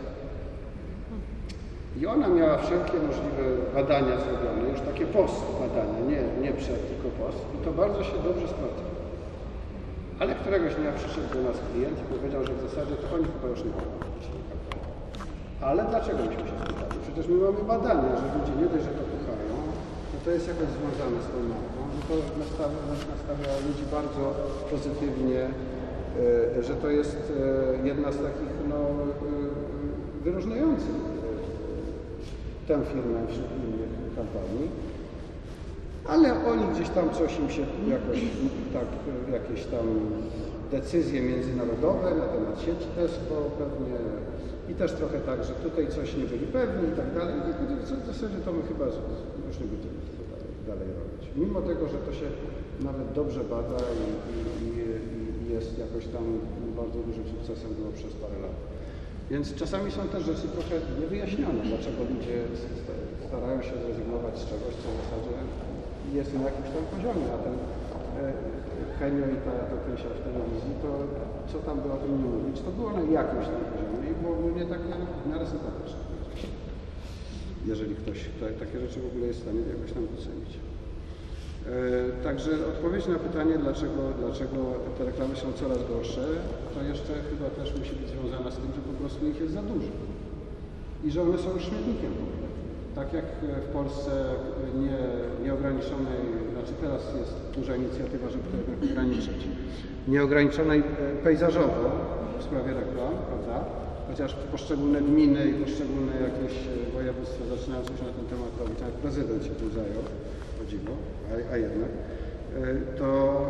I ona miała wszelkie możliwe badania zrobione, już takie post badania, nie przed, tylko post. I to bardzo się dobrze sprawdziło. Ale któregoś dnia przyszedł do nas klient i powiedział, że w zasadzie to oni chyba już nie mogą robić tej kampanii. Ale dlaczego myśmy się spytali? Przecież my mamy badania, że ludzie nie dość, że to kochają, to jest jakoś związane z tą marką, że to nastawia ludzi bardzo pozytywnie, że to jest jedna z takich wyróżniających tę firmę wśród innych kampanii, ale oni gdzieś tam coś im się jakoś tak, jakieś tam decyzje międzynarodowe na temat sieci Tesco pewnie i też trochę tak, że tutaj coś nie byli pewni i tak dalej. W zasadzie to my chyba już nie będziemy tego dalej robić. Mimo tego, że to się nawet dobrze bada i jest jakoś tam bardzo dużym sukcesem było przez parę lat. Więc czasami są też rzeczy trochę niewyjaśnione, dlaczego ludzie starają się zrezygnować z czegoś, co w zasadzie jest na jakimś tam poziomie. A ten Henio i ta Krysia w telewizji, to co tam by o tym nie mówić, to było na jakimś tam poziomie i było ogólnie takie w miarę sympatyczne. Jeżeli ktoś takie rzeczy w ogóle jest w stanie jakoś tam docenić. Także odpowiedź na pytanie, dlaczego te reklamy są coraz gorsze, to jeszcze chyba też musi być związana z tym, że po prostu ich jest za dużo. I że one są już śmietnikiem w ogóle. Tak jak w Polsce nieograniczonej, znaczy teraz jest duża inicjatywa, żeby to jednak ograniczyć, nieograniczonej pejzażowo w sprawie reklam, prawda? Chociaż poszczególne gminy i poszczególne jakieś województwa zaczynają coś na ten temat robić, nawet prezydent się tym zajął, o dziwo, a jednak, to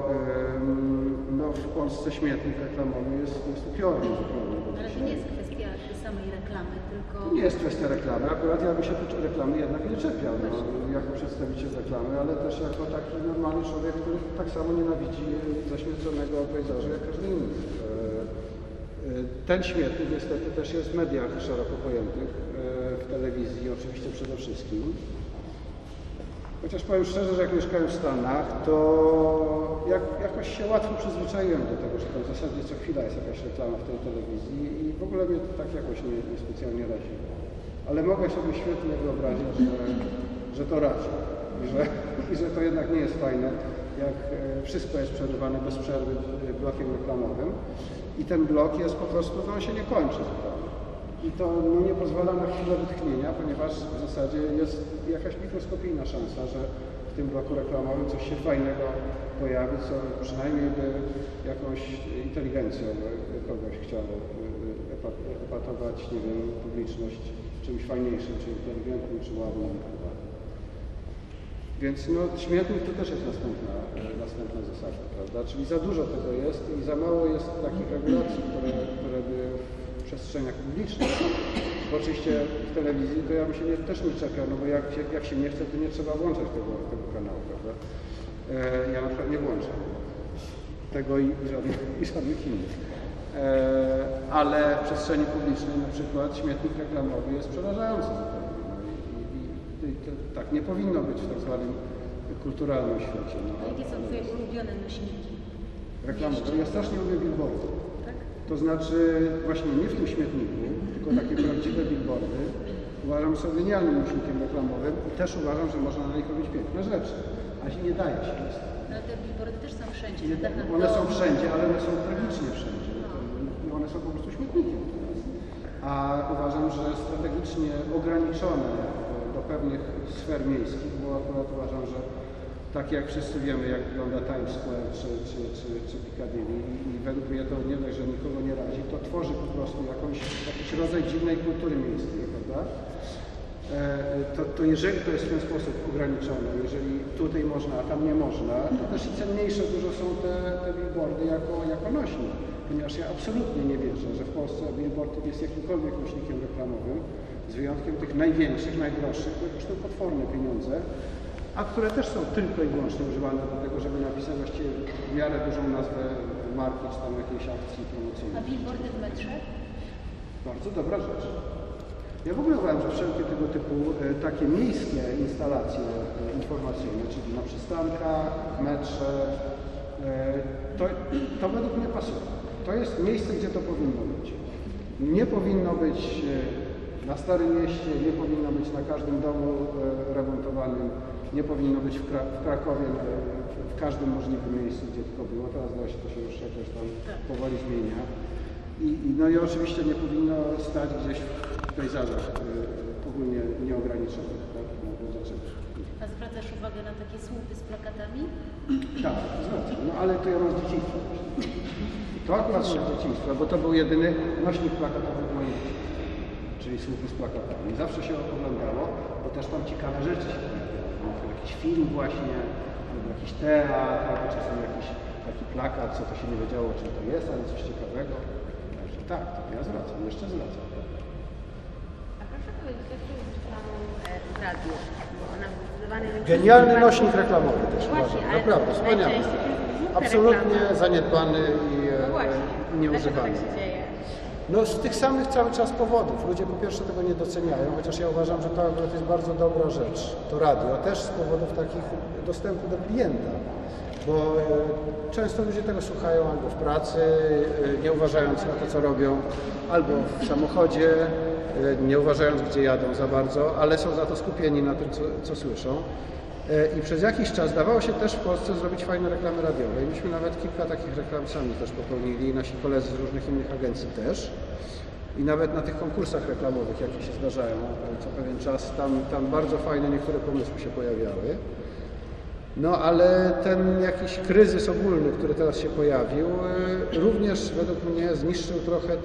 w Polsce śmietnik reklamowy jest upiorny zupełnie. Ale to nie jest kwestia samej reklamy, tylko... To nie jest kwestia reklamy, akurat ja bym się reklamy jednak nie czepiał, jako przedstawiciel reklamy, ale też jako taki normalny człowiek, który tak samo nienawidzi zaśmieconego pejzażu jak każdy inny. Ten śmietnik niestety też jest w mediach szeroko pojętych, w telewizji oczywiście przede wszystkim. Chociaż powiem szczerze, że jak mieszkałem w Stanach, to jakoś się łatwo przyzwyczaiłem do tego, że tam w zasadzie co chwila jest jakaś reklama w tej telewizji i w ogóle mnie to tak jakoś nie specjalnie razi. Ale mogę sobie świetnie wyobrazić, że to razi i że to jednak nie jest fajne, jak wszystko jest przerywane bez przerwy blokiem reklamowym i ten blok jest po prostu, on się nie kończy zupełnie. I to nie pozwala na chwilę wytchnienia, ponieważ w zasadzie jest jakaś mikroskopijna szansa, że w tym bloku reklamowym coś się fajnego pojawi, co przynajmniej by jakąś inteligencją kogoś chciało epatować, nie wiem, publiczność czymś fajniejszym, czy inteligentnym, czy ładnym. Więc no, śmietnik to też jest następna zasada, prawda? Czyli za dużo tego jest i za mało jest takich regulacji, które by w przestrzeniach publicznych, bo oczywiście w telewizji to ja bym się też nie czepiał, no bo jak się nie chce, to nie trzeba włączać tego kanału, prawda? Ja na przykład nie włączam tego i żadnych innych. Ale w przestrzeni publicznej na przykład śmietnik reklamowy jest przerażający zupełnie. Tak nie powinno być w tak zwanym kulturalnym świecie. No. A jakie są Twoje ulubione nośniki? Reklamowe. Ja strasznie lubię billboardy. Tak? To znaczy właśnie nie w tym śmietniku, tylko takie prawdziwe billboardy. Uważam, że są genialnym nośnikiem reklamowym i też uważam, że można na nich robić piękne rzeczy. A się nie daje się niestety. No te billboardy też są wszędzie. One są wszędzie, ale one są tragicznie wszędzie. One są po prostu śmietnikiem teraz. A uważam, że strategicznie ograniczone do pewnych sfer miejskich, bo akurat uważam, że tak jak wszyscy wiemy, jak wygląda Times Square czy Piccadilly i według mnie to nie dość, że nikogo nie razi, to tworzy po prostu jakiś rodzaj dziwnej kultury miejskiej, prawda? To jeżeli to jest w ten sposób ograniczone, jeżeli tutaj można, a tam nie można, to też i cenniejsze dużo są te billboardy jako nośnik, ponieważ ja absolutnie nie wierzę, że w Polsce billboard jest jakimkolwiek nośnikiem reklamowym, z wyjątkiem tych największych, najdroższych, które kosztują potworne pieniądze, a które też są tylko i wyłącznie używane do tego, żeby napisać właściwie w miarę dużą nazwę marki czy tam jakiejś akcji promocyjnej. A billboardy w metrze? Bardzo dobra rzecz. Ja w ogóle uważam, że wszelkie tego typu takie miejskie instalacje informacyjne, czyli na przystankach, w metrze, to według mnie pasuje. To jest miejsce, gdzie to powinno być. Nie powinno być na Starym Mieście, nie powinno być na każdym domu remontowanym, nie powinno być w Krakowie, w każdym możliwym miejscu, gdzie tylko było. Teraz się to się już jakoś tam powoli zmienia. No i oczywiście nie powinno stać gdzieś w pejzażach ogólnie nieograniczonych. Tak? A zwracasz uwagę na takie słupy z plakatami? Tak, zwracam. No ale to ja mam z dzieciństwa. To akurat z dzieciństwa, bo to był jedyny nośnik plakatowy w moim życiu. Czyli słupy z plakatami. Zawsze się oglądało, bo też tam ciekawe rzeczy się pojawiały. Jakiś film właśnie, albo jakiś teatr, albo czasem jakiś taki plakat, co to się nie wiedziało, czym to jest, ale coś ciekawego. Tak, to ja zwracam, jeszcze zwracam. A proszę powiedzieć, jak to jest z reklamą w radiu? Bo ona zdecydowanie... Genialny nośnik reklamowy też Właśnie, uważam. ale Naprawdę, wspaniały. najczęściej to jest zwykła Absolutnie reklama. zaniedbany i No właśnie, nieużywany. dlaczego tak się dzieje? No z tych samych cały czas powodów. Ludzie po pierwsze tego nie doceniają, chociaż ja uważam, że to akurat jest bardzo dobra rzecz, to radio, też z powodów takich dostępu do klienta. Bo często ludzie tego słuchają albo w pracy, nie uważając na to, co robią, albo w samochodzie, nie uważając, gdzie jadą za bardzo, ale są za to skupieni na tym, co słyszą. I przez jakiś czas dawało się też w Polsce zrobić fajne reklamy radiowe. I myśmy nawet kilka takich reklam sami też popełnili, i nasi koledzy z różnych innych agencji też. I nawet na tych konkursach reklamowych, jakie się zdarzają co pewien czas, tam bardzo fajne niektóre pomysły się pojawiały. No ale ten jakiś kryzys ogólny, który teraz się pojawił, również według mnie zniszczył trochę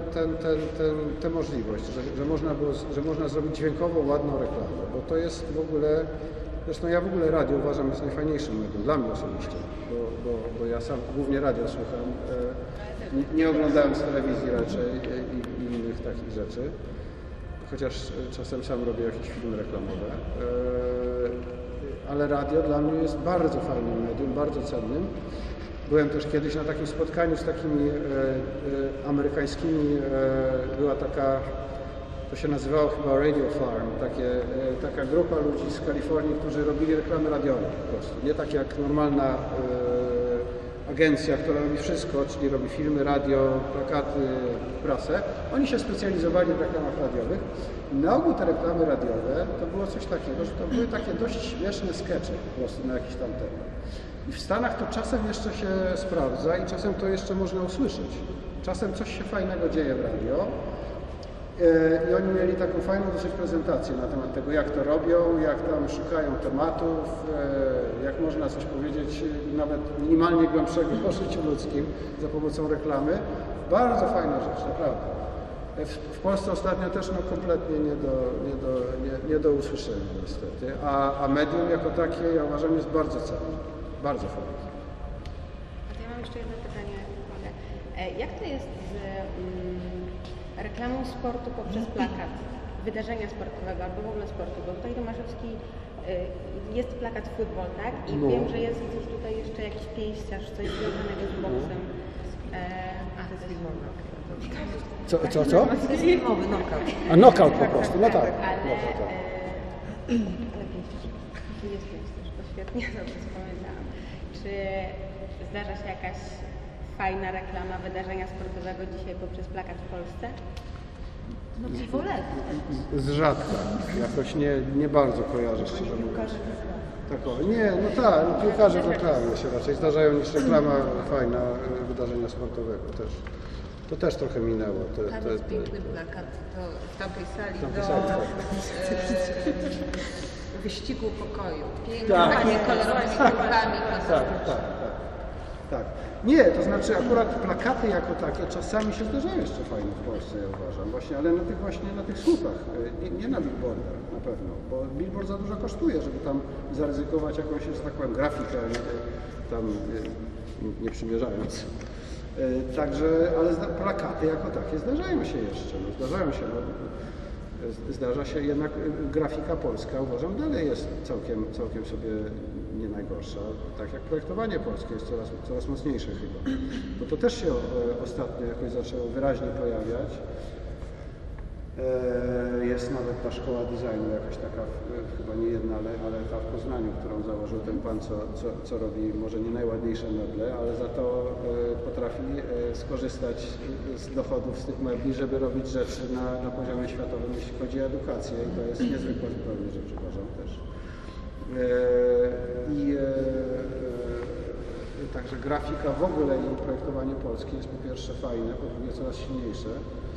tę możliwość, że można zrobić dźwiękowo ładną reklamę, bo to jest w ogóle, zresztą ja w ogóle radio uważam jest najfajniejszym medium, dla mnie osobiście, bo ja sam głównie radio słucham, nie oglądając telewizji raczej i innych takich rzeczy, chociaż czasem sam robię jakieś filmy reklamowe. Ale radio dla mnie jest bardzo fajnym medium, bardzo cennym. Byłem też kiedyś na takim spotkaniu z takimi amerykańskimi, była taka, to się nazywało chyba Radio Farm, taka grupa ludzi z Kalifornii, którzy robili reklamy radiowe po prostu. Nie tak jak normalna agencja, która robi wszystko, czyli robi filmy, radio, plakaty, prasę. Oni się specjalizowali w reklamach radiowych. Na ogół te reklamy radiowe to było coś takiego, że to były takie dość śmieszne skecze po prostu na jakiś tam temat. I w Stanach to czasem jeszcze się sprawdza i czasem to jeszcze można usłyszeć. Czasem coś się fajnego dzieje w radio, I oni mieli taką fajną dosyć prezentację na temat tego, jak to robią, jak tam szukają tematów, jak można coś powiedzieć nawet minimalnie głębszego o życiu ludzkim za pomocą reklamy. Bardzo fajna rzecz, naprawdę. W Polsce ostatnio też kompletnie nie do usłyszenia niestety, a medium jako takie, ja uważam, jest bardzo cenne, bardzo fajne. Ja mam jeszcze jedno pytanie, mogę. Jak to jest z reklamą sportu poprzez plakat, wydarzenia sportowego albo w ogóle sportu, bo tutaj Tomaszewski jest plakat futbol, tak? I wiem, że jest gdzieś tutaj jeszcze jakiś pięściarz, coś związanego z boksem. To jest filmowy. Co? To jest filmowy knockout. A knockout po prostu, no tak. Ale pięściarz, to jest pięściarz, to świetnie, dobrze zapamiętałam. Czy zdarza się jakaś fajna reklama wydarzenia sportowego dzisiaj poprzez plakat w Polsce? No piwolet. Z rzadka. Jakoś nie bardzo kojarzę, szczerze mówiąc. Nie, no tak, piłkarze w reklamie się raczej zdarzają niż reklama fajna wydarzenia sportowego też. To też trochę minęło. Tam jest piękny plakat w tamtej sali do wyścigu pokoju. Piękny, takie kolorowymi kurkami. Tak. Nie, to znaczy akurat plakaty jako takie czasami się zdarzają jeszcze fajne w Polsce, ja uważam, właśnie, ale na tych słupach, nie na billboardach na pewno, bo billboard za dużo kosztuje, żeby tam zaryzykować jakąś, że tak powiem, grafikę, tam nie przymierzając. Także, ale plakaty jako takie zdarzają się jeszcze, zdarza się jednak grafika polska, uważam, dalej jest całkiem sobie nie najgorsza, tak jak projektowanie polskie jest coraz mocniejsze chyba, bo to też się ostatnio jakoś zaczęło wyraźnie pojawiać. Jest nawet ta szkoła designu jakaś taka, chyba nie jedna, ale ta w Poznaniu, którą założył ten pan, co robi może nie najładniejsze meble, ale za to potrafi skorzystać z dochodów z tych mebli, żeby robić rzeczy na poziomie światowym, jeśli chodzi o edukację, i to jest niezwykła zupełnie rzecz, uważam też. Także grafika w ogóle i projektowanie polskie jest po pierwsze fajne, po drugie coraz silniejsze.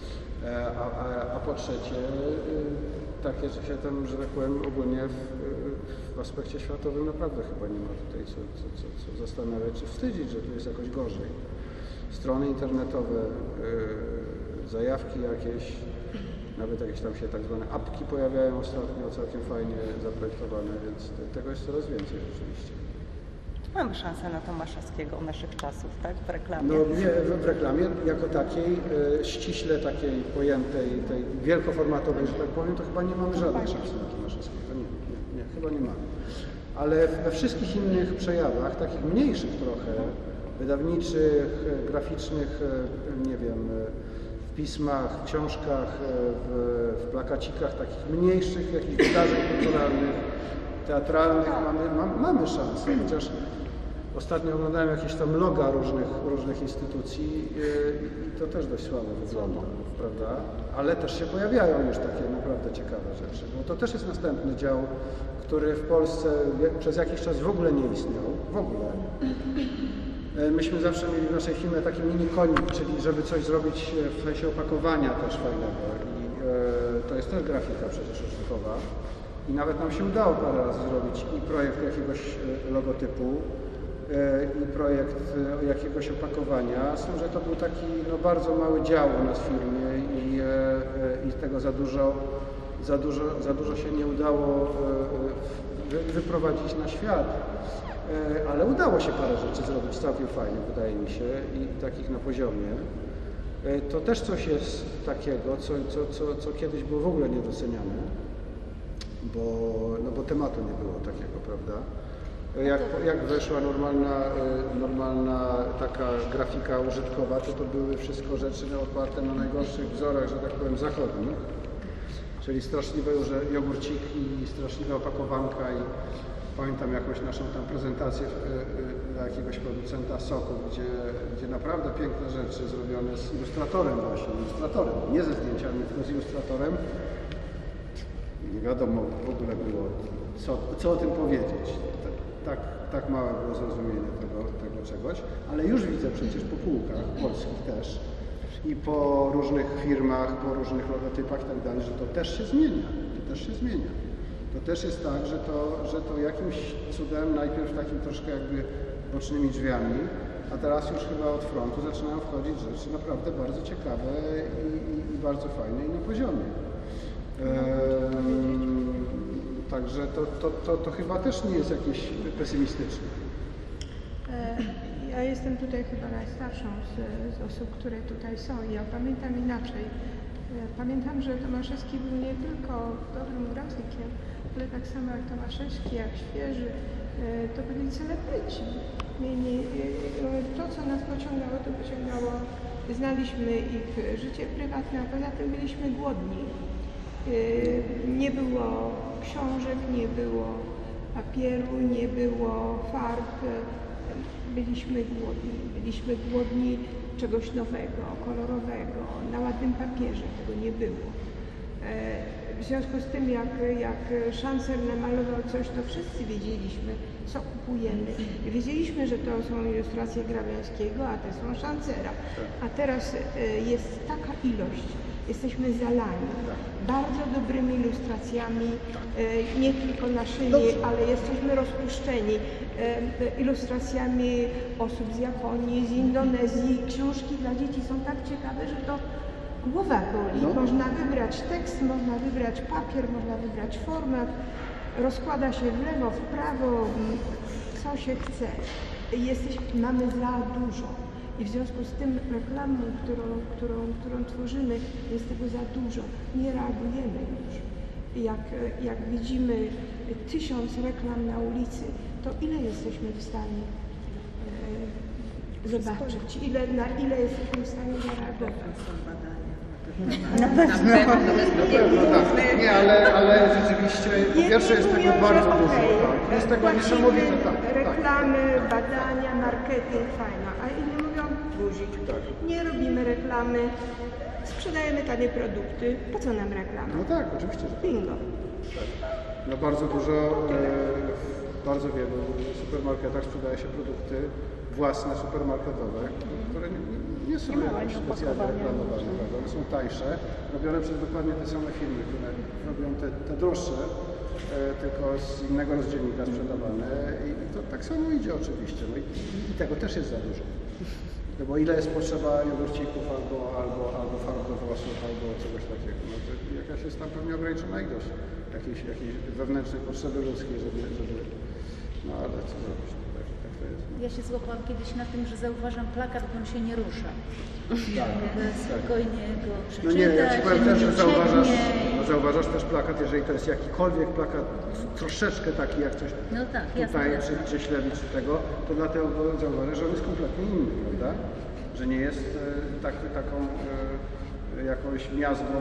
A po trzecie takie, że się tam, że tak powiem, ogólnie w aspekcie światowym naprawdę chyba nie ma tutaj co zastanawiać czy wstydzić, że tu jest jakoś gorzej. Strony internetowe, zajawki jakieś, nawet jakieś tam się tak zwane apki pojawiają ostatnio, całkiem fajnie zaprojektowane, więc tego jest coraz więcej rzeczywiście. Mamy szansę na Tomaszewskiego naszych czasów, tak? W reklamie. No nie, w reklamie jako takiej, ściśle takiej pojętej, tej wielkoformatowej, że tak powiem, to chyba nie mamy żadnej szansy na Tomaszewskiego. Nie, chyba nie mamy. Ale we wszystkich innych przejawach, takich mniejszych trochę, wydawniczych, graficznych, nie wiem, w pismach, w książkach, w plakacikach, takich mniejszych jakichś wydarzeń kulturalnych, teatralnych mamy szansę, chociaż ostatnio oglądałem jakieś tam loga różnych instytucji i to też dość słabo wygląda, prawda? Ale też się pojawiają już takie naprawdę ciekawe rzeczy, bo to też jest następny dział, który w Polsce przez jakiś czas w ogóle nie istniał, w ogóle. Myśmy zawsze mieli w naszej firmie taki mini konik, czyli żeby coś zrobić w sensie opakowania też fajnego i to jest też grafika przecież użytkowa. I nawet nam się udało parę razy zrobić i projekt jakiegoś logotypu, i projekt jakiegoś opakowania. Z tym, że to był taki bardzo mały dział u nas w firmie i tego za dużo się nie udało wyprowadzić na świat. Ale udało się parę rzeczy zrobić całkiem fajnie, wydaje mi się, i takich na poziomie. To też coś jest takiego, co kiedyś było w ogóle niedoceniane. Bo tematu nie było takiego, prawda? Jak weszła normalna taka grafika użytkowa, to były wszystko rzeczy oparte na najgorszych wzorach, że tak powiem, zachodnich. Czyli straszliwe już jogurciki, straszliwe opakowanka i pamiętam jakąś naszą tam prezentację dla jakiegoś producenta soku, gdzie naprawdę piękne rzeczy zrobione z ilustratorem właśnie, nie ze zdjęciami, tylko z ilustratorem. Nie wiadomo w ogóle było, co o tym powiedzieć. Tak małe było zrozumienie tego czegoś, ale już widzę przecież po półkach polskich też i po różnych firmach, po różnych logotypach i tak dalej, że to też się zmienia. To też się zmienia. To też jest tak, że to jakimś cudem najpierw takim troszkę jakby bocznymi drzwiami, a teraz już chyba od frontu zaczynają wchodzić rzeczy naprawdę bardzo ciekawe i bardzo fajne i na poziomie. Także to chyba też nie jest jakieś pesymistyczne. Ja jestem tutaj chyba najstarszą z osób, które tutaj są i ja pamiętam inaczej. Pamiętam, że Tomaszewski był nie tylko dobrym grafikiem, ale tak samo jak Tomaszewski, jak Świeży, to byli celebryci. To, co nas pociągało, to pociągało, znaliśmy ich życie prywatne, a poza tym byliśmy głodni. Nie było książek, nie było papieru, nie było farb. Byliśmy głodni czegoś nowego, kolorowego, na ładnym papierze, tego nie było. W związku z tym, jak Szancer namalował coś, to wszyscy wiedzieliśmy, co kupujemy. Wiedzieliśmy, że to są ilustracje Grabiańskiego, a te są Szancera. A teraz jest taka ilość, jesteśmy zalani bardzo dobrymi ilustracjami, nie tylko naszymi, ale jesteśmy rozpuszczeni ilustracjami osób z Japonii, z Indonezji. Książki dla dzieci są tak ciekawe, że to głowa boli. Można wybrać tekst, można wybrać papier, można wybrać format, rozkłada się w lewo, w prawo, co się chce. Mamy za dużo. I w związku z tym reklamą, którą tworzymy, jest tego za dużo. Nie reagujemy już. Jak widzimy 1000 reklam na ulicy, to ile jesteśmy w stanie zobaczyć? Na ile jesteśmy w stanie zareagować? Na pewno. Nie, ale rzeczywiście po pierwsze jest tego bardzo dużo. Jest tego niesamowite. Reklamy, badania, marketing, fajna. A inni mówią guzik. Nie robimy reklamy, sprzedajemy tanie produkty. Po co nam reklama? No tak, oczywiście, że Bingo. No bardzo dużo, w bardzo wielu supermarketach sprzedaje się produkty własne, supermarketowe, które nie są jakoś specjalnie reklamowane, prawda? One są tańsze, robione przez dokładnie te same firmy, które robią te droższe, tylko z innego rozdzielnika sprzedawane i to tak samo idzie oczywiście. No i tego też jest za dużo. No bo ile jest potrzeba jogurcików albo farb do włosów, albo czegoś takiego. No to jakaś jest tam pewnie ograniczona ilość jakiejś wewnętrznej potrzeby ludzkiej, żeby... No ale co zrobić? Tak to jest. Ja się złapałam kiedyś na tym, że zauważam plakat, bo on się nie rusza. Mogę spokojnie go przeczytać. No nie, ja ci powiem też, że ucieknie. zauważasz też plakat, jeżeli to jest jakikolwiek plakat, troszeczkę taki jak coś No tak, tutaj, jasne. czy ślewi, czy tego, to dlatego zauważasz, że on jest kompletnie inny, prawda? Że nie jest taką jakąś miazgą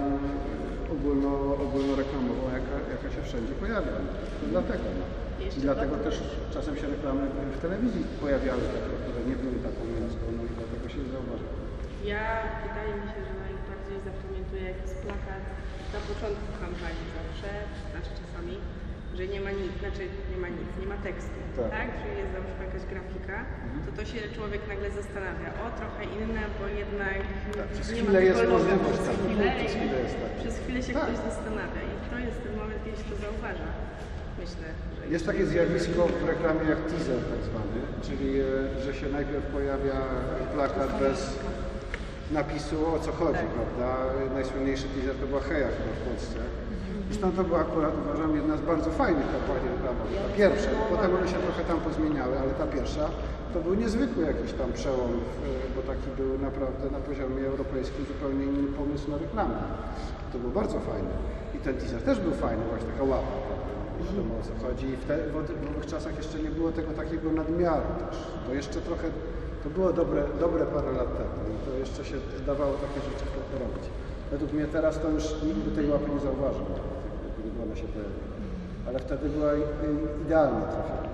ogólnoreklamową, jaka się wszędzie pojawia. To dlatego. No. I dlatego też czasem się reklamy w telewizji pojawiały takie, które nie były taką miazgą, no i dlatego się zauważa. Wydaje mi się, że najbardziej zapamiętuję jak jest plakat na początku kampanii zawsze, znaczy czasami, że nie ma nic, nie ma tekstu, tak? Że jest załóżmy jakaś grafika, to się człowiek nagle zastanawia, trochę inne, bo jednak Przez nie chwilę ma jest tego logo, możliwość, przez chwilę się ktoś zastanawia i to jest ten moment, kiedy się to zauważa. Myślę, że jest takie zjawisko w reklamie jak teaser tak zwany, czyli że się najpierw pojawia plakat bez napisu o co chodzi, prawda? Najsłynniejszy teaser to była Heja chyba w Polsce. Zresztą to była akurat, uważam, jedna z bardzo fajnych kampanii reklamowych. Ta pierwsza, potem one się trochę tam pozmieniały, ale ta pierwsza to był niezwykły jakiś tam przełom, bo taki był naprawdę na poziomie europejskim zupełnie inny pomysł na reklamę. To był bardzo fajny. I ten teaser też był fajny, właśnie taka łapa, prawda? Wiadomo o co chodzi. I w owych czasach jeszcze nie było tego takiego nadmiaru też. To jeszcze trochę, to było dobre parę lat temu i to jeszcze się dawało takie rzeczy robić. Według mnie teraz to już nikt by tej łapy nie zauważył, gdyby ona się pojawiła. Ale wtedy była idealnie trafiona.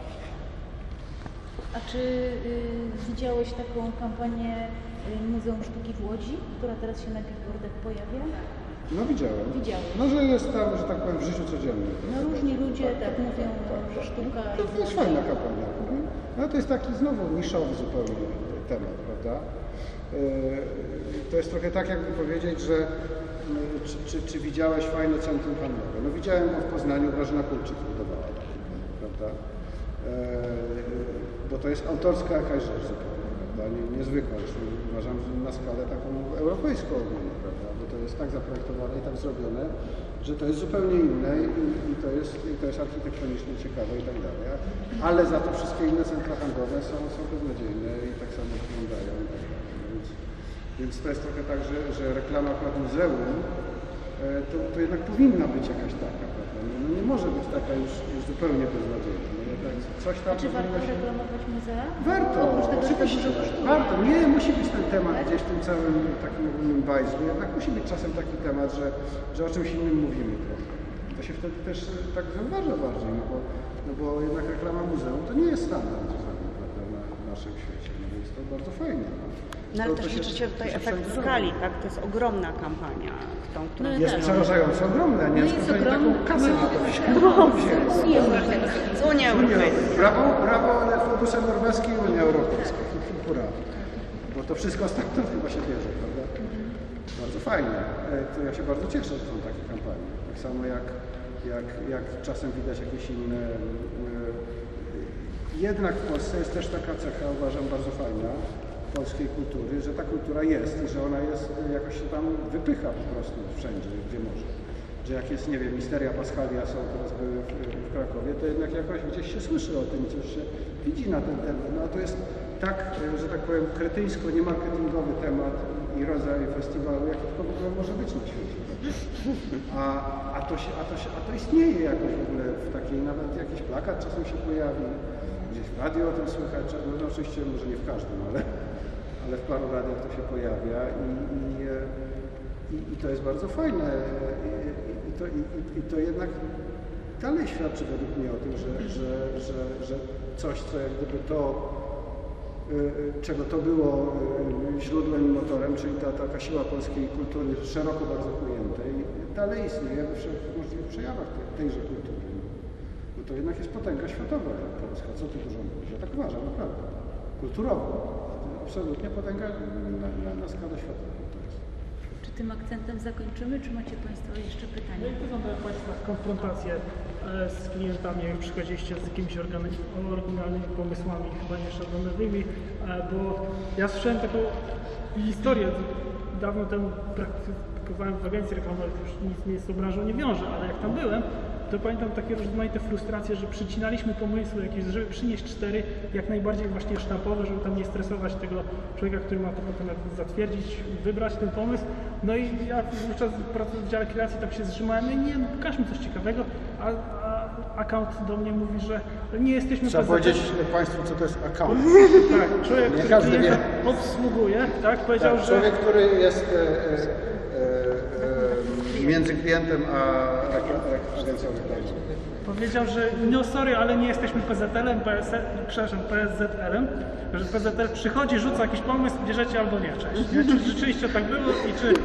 A czy widziałeś taką kampanię Muzeum Sztuki w Łodzi, która teraz się na billboardach pojawia? No widziałem. Widziałeś. No, że jest tam, że tak powiem, w życiu codziennym. No różni ludzie tak mówią, że sztuka To jest fajna kampania. No to jest taki znowu niszowy zupełnie temat, prawda? To jest trochę tak, jakby powiedzieć, że czy widziałeś fajne centrum handlowe? No widziałem go w Poznaniu, Grażyna Kulczyk budowała, prawda? Bo to jest autorska jakaś rzecz zupełnie, prawda? Niezwykła, zresztą uważam, że na skalę taką europejską ogólnie, prawda? Bo to jest tak zaprojektowane i tak zrobione, że to jest zupełnie inne i to jest architektonicznie ciekawe i tak dalej. Ale za to wszystkie inne centra handlowe są beznadziejne i tak samo wyglądają i tak dalej. Więc to jest trochę tak, że reklama akurat muzeum to jednak powinna być jakaś taka, prawda? No nie może być taka już zupełnie beznadziejna. No jednak coś tam Czy warto reklamować muzea? Warto, oczywiście. Warto. Nie musi być ten temat gdzieś w tym całym takim ogólnym bajzlu. Jednak musi być czasem taki temat, że o czymś innym mówimy trochę. To się wtedy też tak zauważa bardziej, no bo jednak reklama muzeum to nie jest standard czasami, prawda, w naszym świecie. No więc to bardzo fajnie. No ale też liczycie tutaj efekt skali, tak? To jest ogromna kampania, którą jest przerażająco ogromna, nie jest taką kasę na to z Unii Europejskiej. Brawo fundusze norweskie i Unia Europejska. Hurra. Bo to wszystko stamtąd chyba się bierze, prawda? Bardzo fajnie. To ja się bardzo cieszę, że są takie kampanie. Tak samo jak czasem widać jakieś inne. Jednak w Polsce jest też taka cecha, uważam, bardzo fajna polskiej kultury, że ta kultura jest i że ona jest, jakoś się tam wypycha po prostu wszędzie, gdzie może. Że jak jest, nie wiem, Misteria Paschalia są teraz były w Krakowie, to jednak jakoś gdzieś się słyszy o tym, coś się widzi na ten temat. No a to jest tak, że tak powiem, kretyńsko, niemarketingowy temat i rodzaj festiwalu, jaki tylko w ogóle może być na świecie. A to istnieje jakoś w ogóle w takiej, nawet jakiś plakat czasem się pojawi, gdzieś w radio o tym słychać, no oczywiście może nie w każdym, ale w paru radiach to się pojawia i to jest bardzo fajne i to jednak dalej świadczy według mnie o tym, że coś, co jak gdyby to, czego to było źródłem i motorem, czyli ta taka siła polskiej kultury szeroko bardzo pojętej, dalej istnieje we wszelkich możliwych przejawach tejże kultury. No to jednak jest potęga światowa polska, co tu dużo mówić. Ja tak uważam, naprawdę. Kulturowo. Absolutnie potęga na skalę światową. Czy tym akcentem zakończymy, czy macie Państwo jeszcze pytania? Jak wyglądają Państwa konfrontacje z klientami, jak przychodziliście z jakimiś oryginalnymi pomysłami, chyba nie szablonowymi, bo ja słyszałem taką historię, dawno temu pracowałem w agencji reklamowej, już nic mnie z tą branżą nie wiąże, ale jak tam byłem, to pamiętam takie rozmaite frustracje, że przycinaliśmy pomysły jakieś, żeby przynieść 4 jak najbardziej właśnie sztampowe, żeby tam nie stresować tego człowieka, który ma to potem zatwierdzić, wybrać ten pomysł. No i ja podczas pracy w dziale kreacji tak się zrzymałem, nie, no pokażmy coś ciekawego, a account do mnie mówi, że nie jesteśmy... Trzeba powiedzieć Państwu, co to jest account. Tak, człowiek, który klienta obsługuje, tak, powiedział, że... Człowiek, który jest między klientem a agencją reklamową. Powiedział, że no sorry, ale nie jesteśmy PZL-em, PSZL-em, że PZL przychodzi, rzuca jakiś pomysł, bierzecie albo nie, cześć. Nie? Czy rzeczywiście tak było i czy...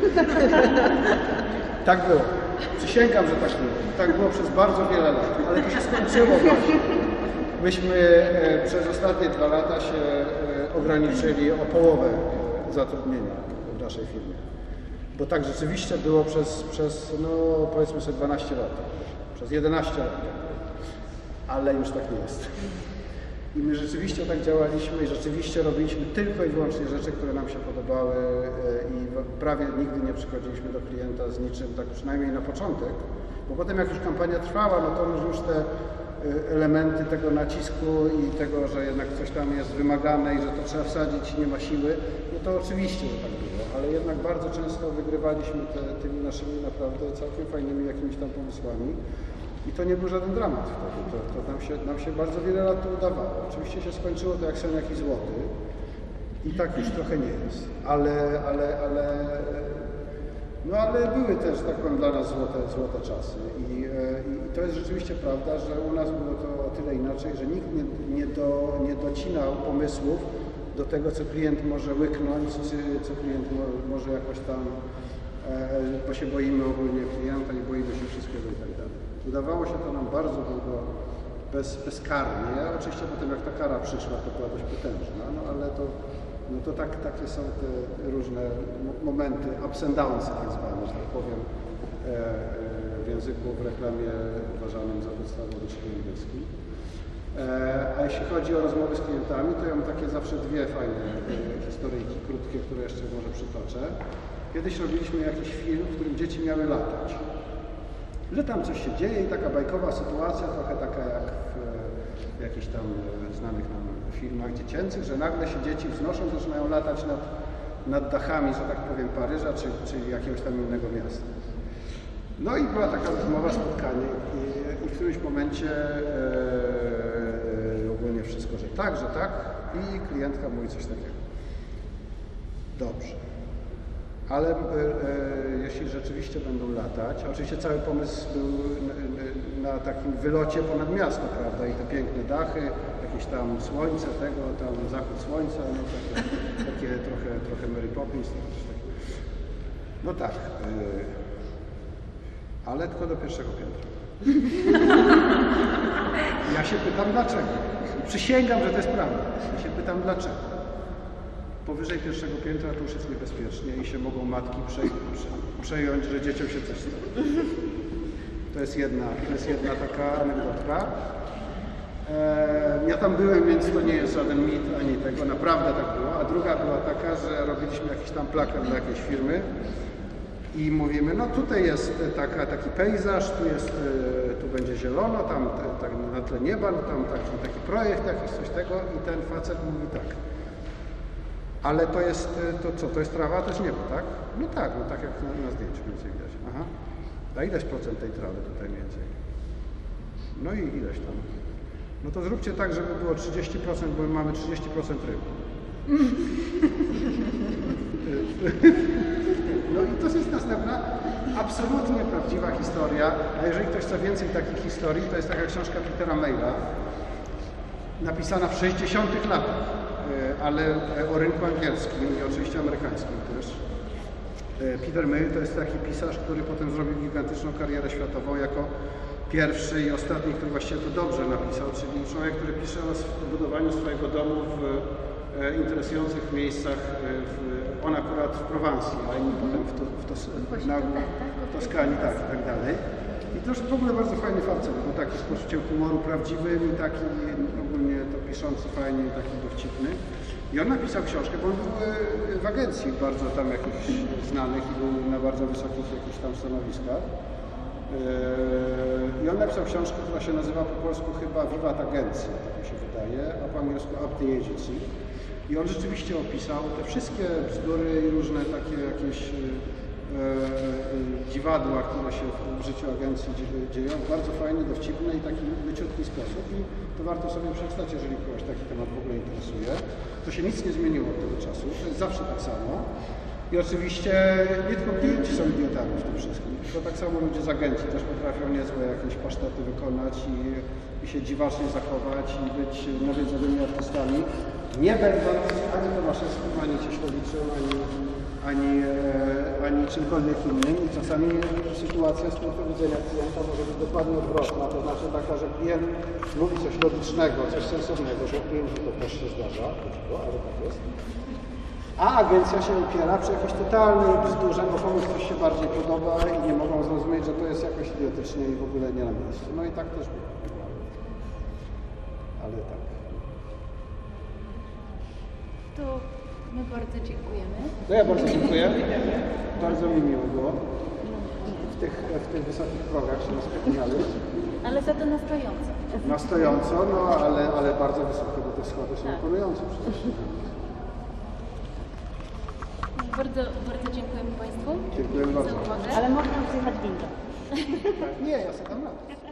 Tak było. Przysięgam, że tak było. Tak było przez bardzo wiele lat, ale to się skończyło właśnie. Myśmy przez ostatnie 2 lata się ograniczyli o połowę zatrudnienia w naszej firmie. Bo tak rzeczywiście było przez no powiedzmy sobie 12 lat, przez 11 lat, ale już tak nie jest. I my rzeczywiście tak działaliśmy i rzeczywiście robiliśmy tylko i wyłącznie rzeczy, które nam się podobały i prawie nigdy nie przychodziliśmy do klienta z niczym, tak przynajmniej na początek, bo potem jak już kampania trwała, no to już te elementy tego nacisku i tego, że jednak coś tam jest wymagane i że to trzeba wsadzić i nie ma siły, no to oczywiście, że tak było, ale jednak bardzo często wygrywaliśmy tymi naszymi naprawdę całkiem fajnymi jakimiś tam pomysłami i to nie był żaden dramat wtedy, to nam się bardzo wiele lat to udawało. Oczywiście się skończyło to jak Seniak i Złoty i tak już trochę nie jest, ale były też, tak powiem, dla nas złote czasy i to jest rzeczywiście prawda, że u nas było to o tyle inaczej, że nikt nie docinał pomysłów do tego, co klient może łyknąć, co klient może jakoś tam, bo się boimy ogólnie klienta, nie boimy się wszystkiego i tak dalej. Udawało się to nam bardzo długo bezkarnie. Oczywiście potem jak ta kara przyszła, to była dość potężna, no ale to No to takie są te różne momenty, ups and downs tak zwane, że tak powiem, w języku, w reklamie uważanym za podstawowy czy angielski. A jeśli chodzi o rozmowy z klientami, to ja mam takie zawsze dwie fajne historyjki krótkie, które jeszcze może przytoczę. Kiedyś robiliśmy jakiś film, w którym dzieci miały latać. Że tam coś się dzieje i taka bajkowa sytuacja, trochę taka jak w jakichś tam znanych nam filmach dziecięcych, że nagle się dzieci wznoszą, zaczynają latać nad dachami, że tak powiem, Paryża czy jakiegoś tam innego miasta. No i była taka rozmowa, spotkanie i w którymś momencie ogólnie wszystko, że tak i klientka mówi coś takiego. Dobrze. Ale jeśli rzeczywiście będą latać, oczywiście cały pomysł był na takim wylocie ponad miasto, prawda, i te piękne dachy, jakieś tam słońce, tam zachód słońca, no takie trochę Mary Poppins, coś takiego. No tak, ale tylko do pierwszego piętra. Ja się pytam dlaczego. Przysięgam, że to jest prawda. Ja się pytam dlaczego. Powyżej pierwszego piętra to już jest niebezpiecznie i się mogą matki przejąć, że dzieciom się coś stało. To jest jedna taka anegdotka. Ja tam byłem, więc to nie jest żaden mit ani tego, naprawdę tak było. A druga była taka, że robiliśmy jakiś tam plakat dla jakiejś firmy i mówimy, no tutaj jest taki pejzaż, tu będzie zielono, tam na tle nieba, no tam taki projekt jakiś, coś tego i ten facet mówi tak. Ale to jest, to jest trawa, to jest niebo, tak? No tak jak na zdjęciu mniej więcej widać. Aha. A ileś procent tej trawy tutaj mniej więcej? No i ileś tam. No to zróbcie tak, żeby było 30%, bo my mamy 30% ryb. No i to jest następna, absolutnie prawdziwa historia, a jeżeli ktoś chce więcej takich historii, to jest taka książka Petera Maila, napisana w 60 latach. Ale o rynku angielskim i oczywiście amerykańskim też. Peter Mayle to jest taki pisarz, który potem zrobił gigantyczną karierę światową jako pierwszy i ostatni, który właściwie to dobrze napisał, czyli człowiek, który pisze o budowaniu swojego domu w interesujących miejscach, on akurat w Prowansji, a inni potem w Toskanii, tak dalej. I to już w ogóle bardzo fajny facet, bo taki z poczuciem humoru prawdziwym i taki ogólnie to piszący fajnie, taki dowcipny. I on napisał książkę, bo on był w agencji bardzo tam jakichś znanych i był na bardzo wysokich jakichś tam stanowiskach. I on napisał książkę, która się nazywa po polsku chyba Wiwat Agencja, tak mi się wydaje, a po angielsku Up the Agency. I on rzeczywiście opisał te wszystkie bzdury i różne takie jakieś dziwadła, które się w życiu agencji dzieją w bardzo fajny, dowcipny i taki wyciutki sposób i to warto sobie przeczytać, jeżeli kogoś taki temat w ogóle interesuje. To się nic nie zmieniło od tego czasu, to jest zawsze tak samo. I oczywiście nie tylko klienci są idiotami w tym wszystkim, tylko tak samo ludzie z agencji też potrafią niezłe jakieś pasztety wykonać i się dziwacznie zachować i być nawiedzonymi artystami, nie będąc ani Tomaszewskim, ani Cieślowiczem, ani czymkolwiek innym. I czasami sytuacja z punktu widzenia klienta może być dokładnie odwrotna, to znaczy taka, że klient mówi coś logicznego, coś sensownego, bo klienci to też się zdarza, ale tak jest. A agencja się opiera przy jakiejś totalnej bzdurze, bo komuś coś się bardziej podoba i nie mogą zrozumieć, że to jest jakoś idiotycznie i w ogóle nie na miejscu. No i tak też było. Ale tak. To my bardzo dziękujemy. No ja bardzo dziękuję. Bardzo mi miło było. W tych wysokich progach się naskakujemy. Ale za to na stojąco. Na stojąco, no ale bardzo wysoko, bo te schody są imponujące przecież. Bardzo dziękujemy Państwu. Dziękuję bardzo. Za uwagę. Ale można zjechać windą. Nie, ja sobie dam radę.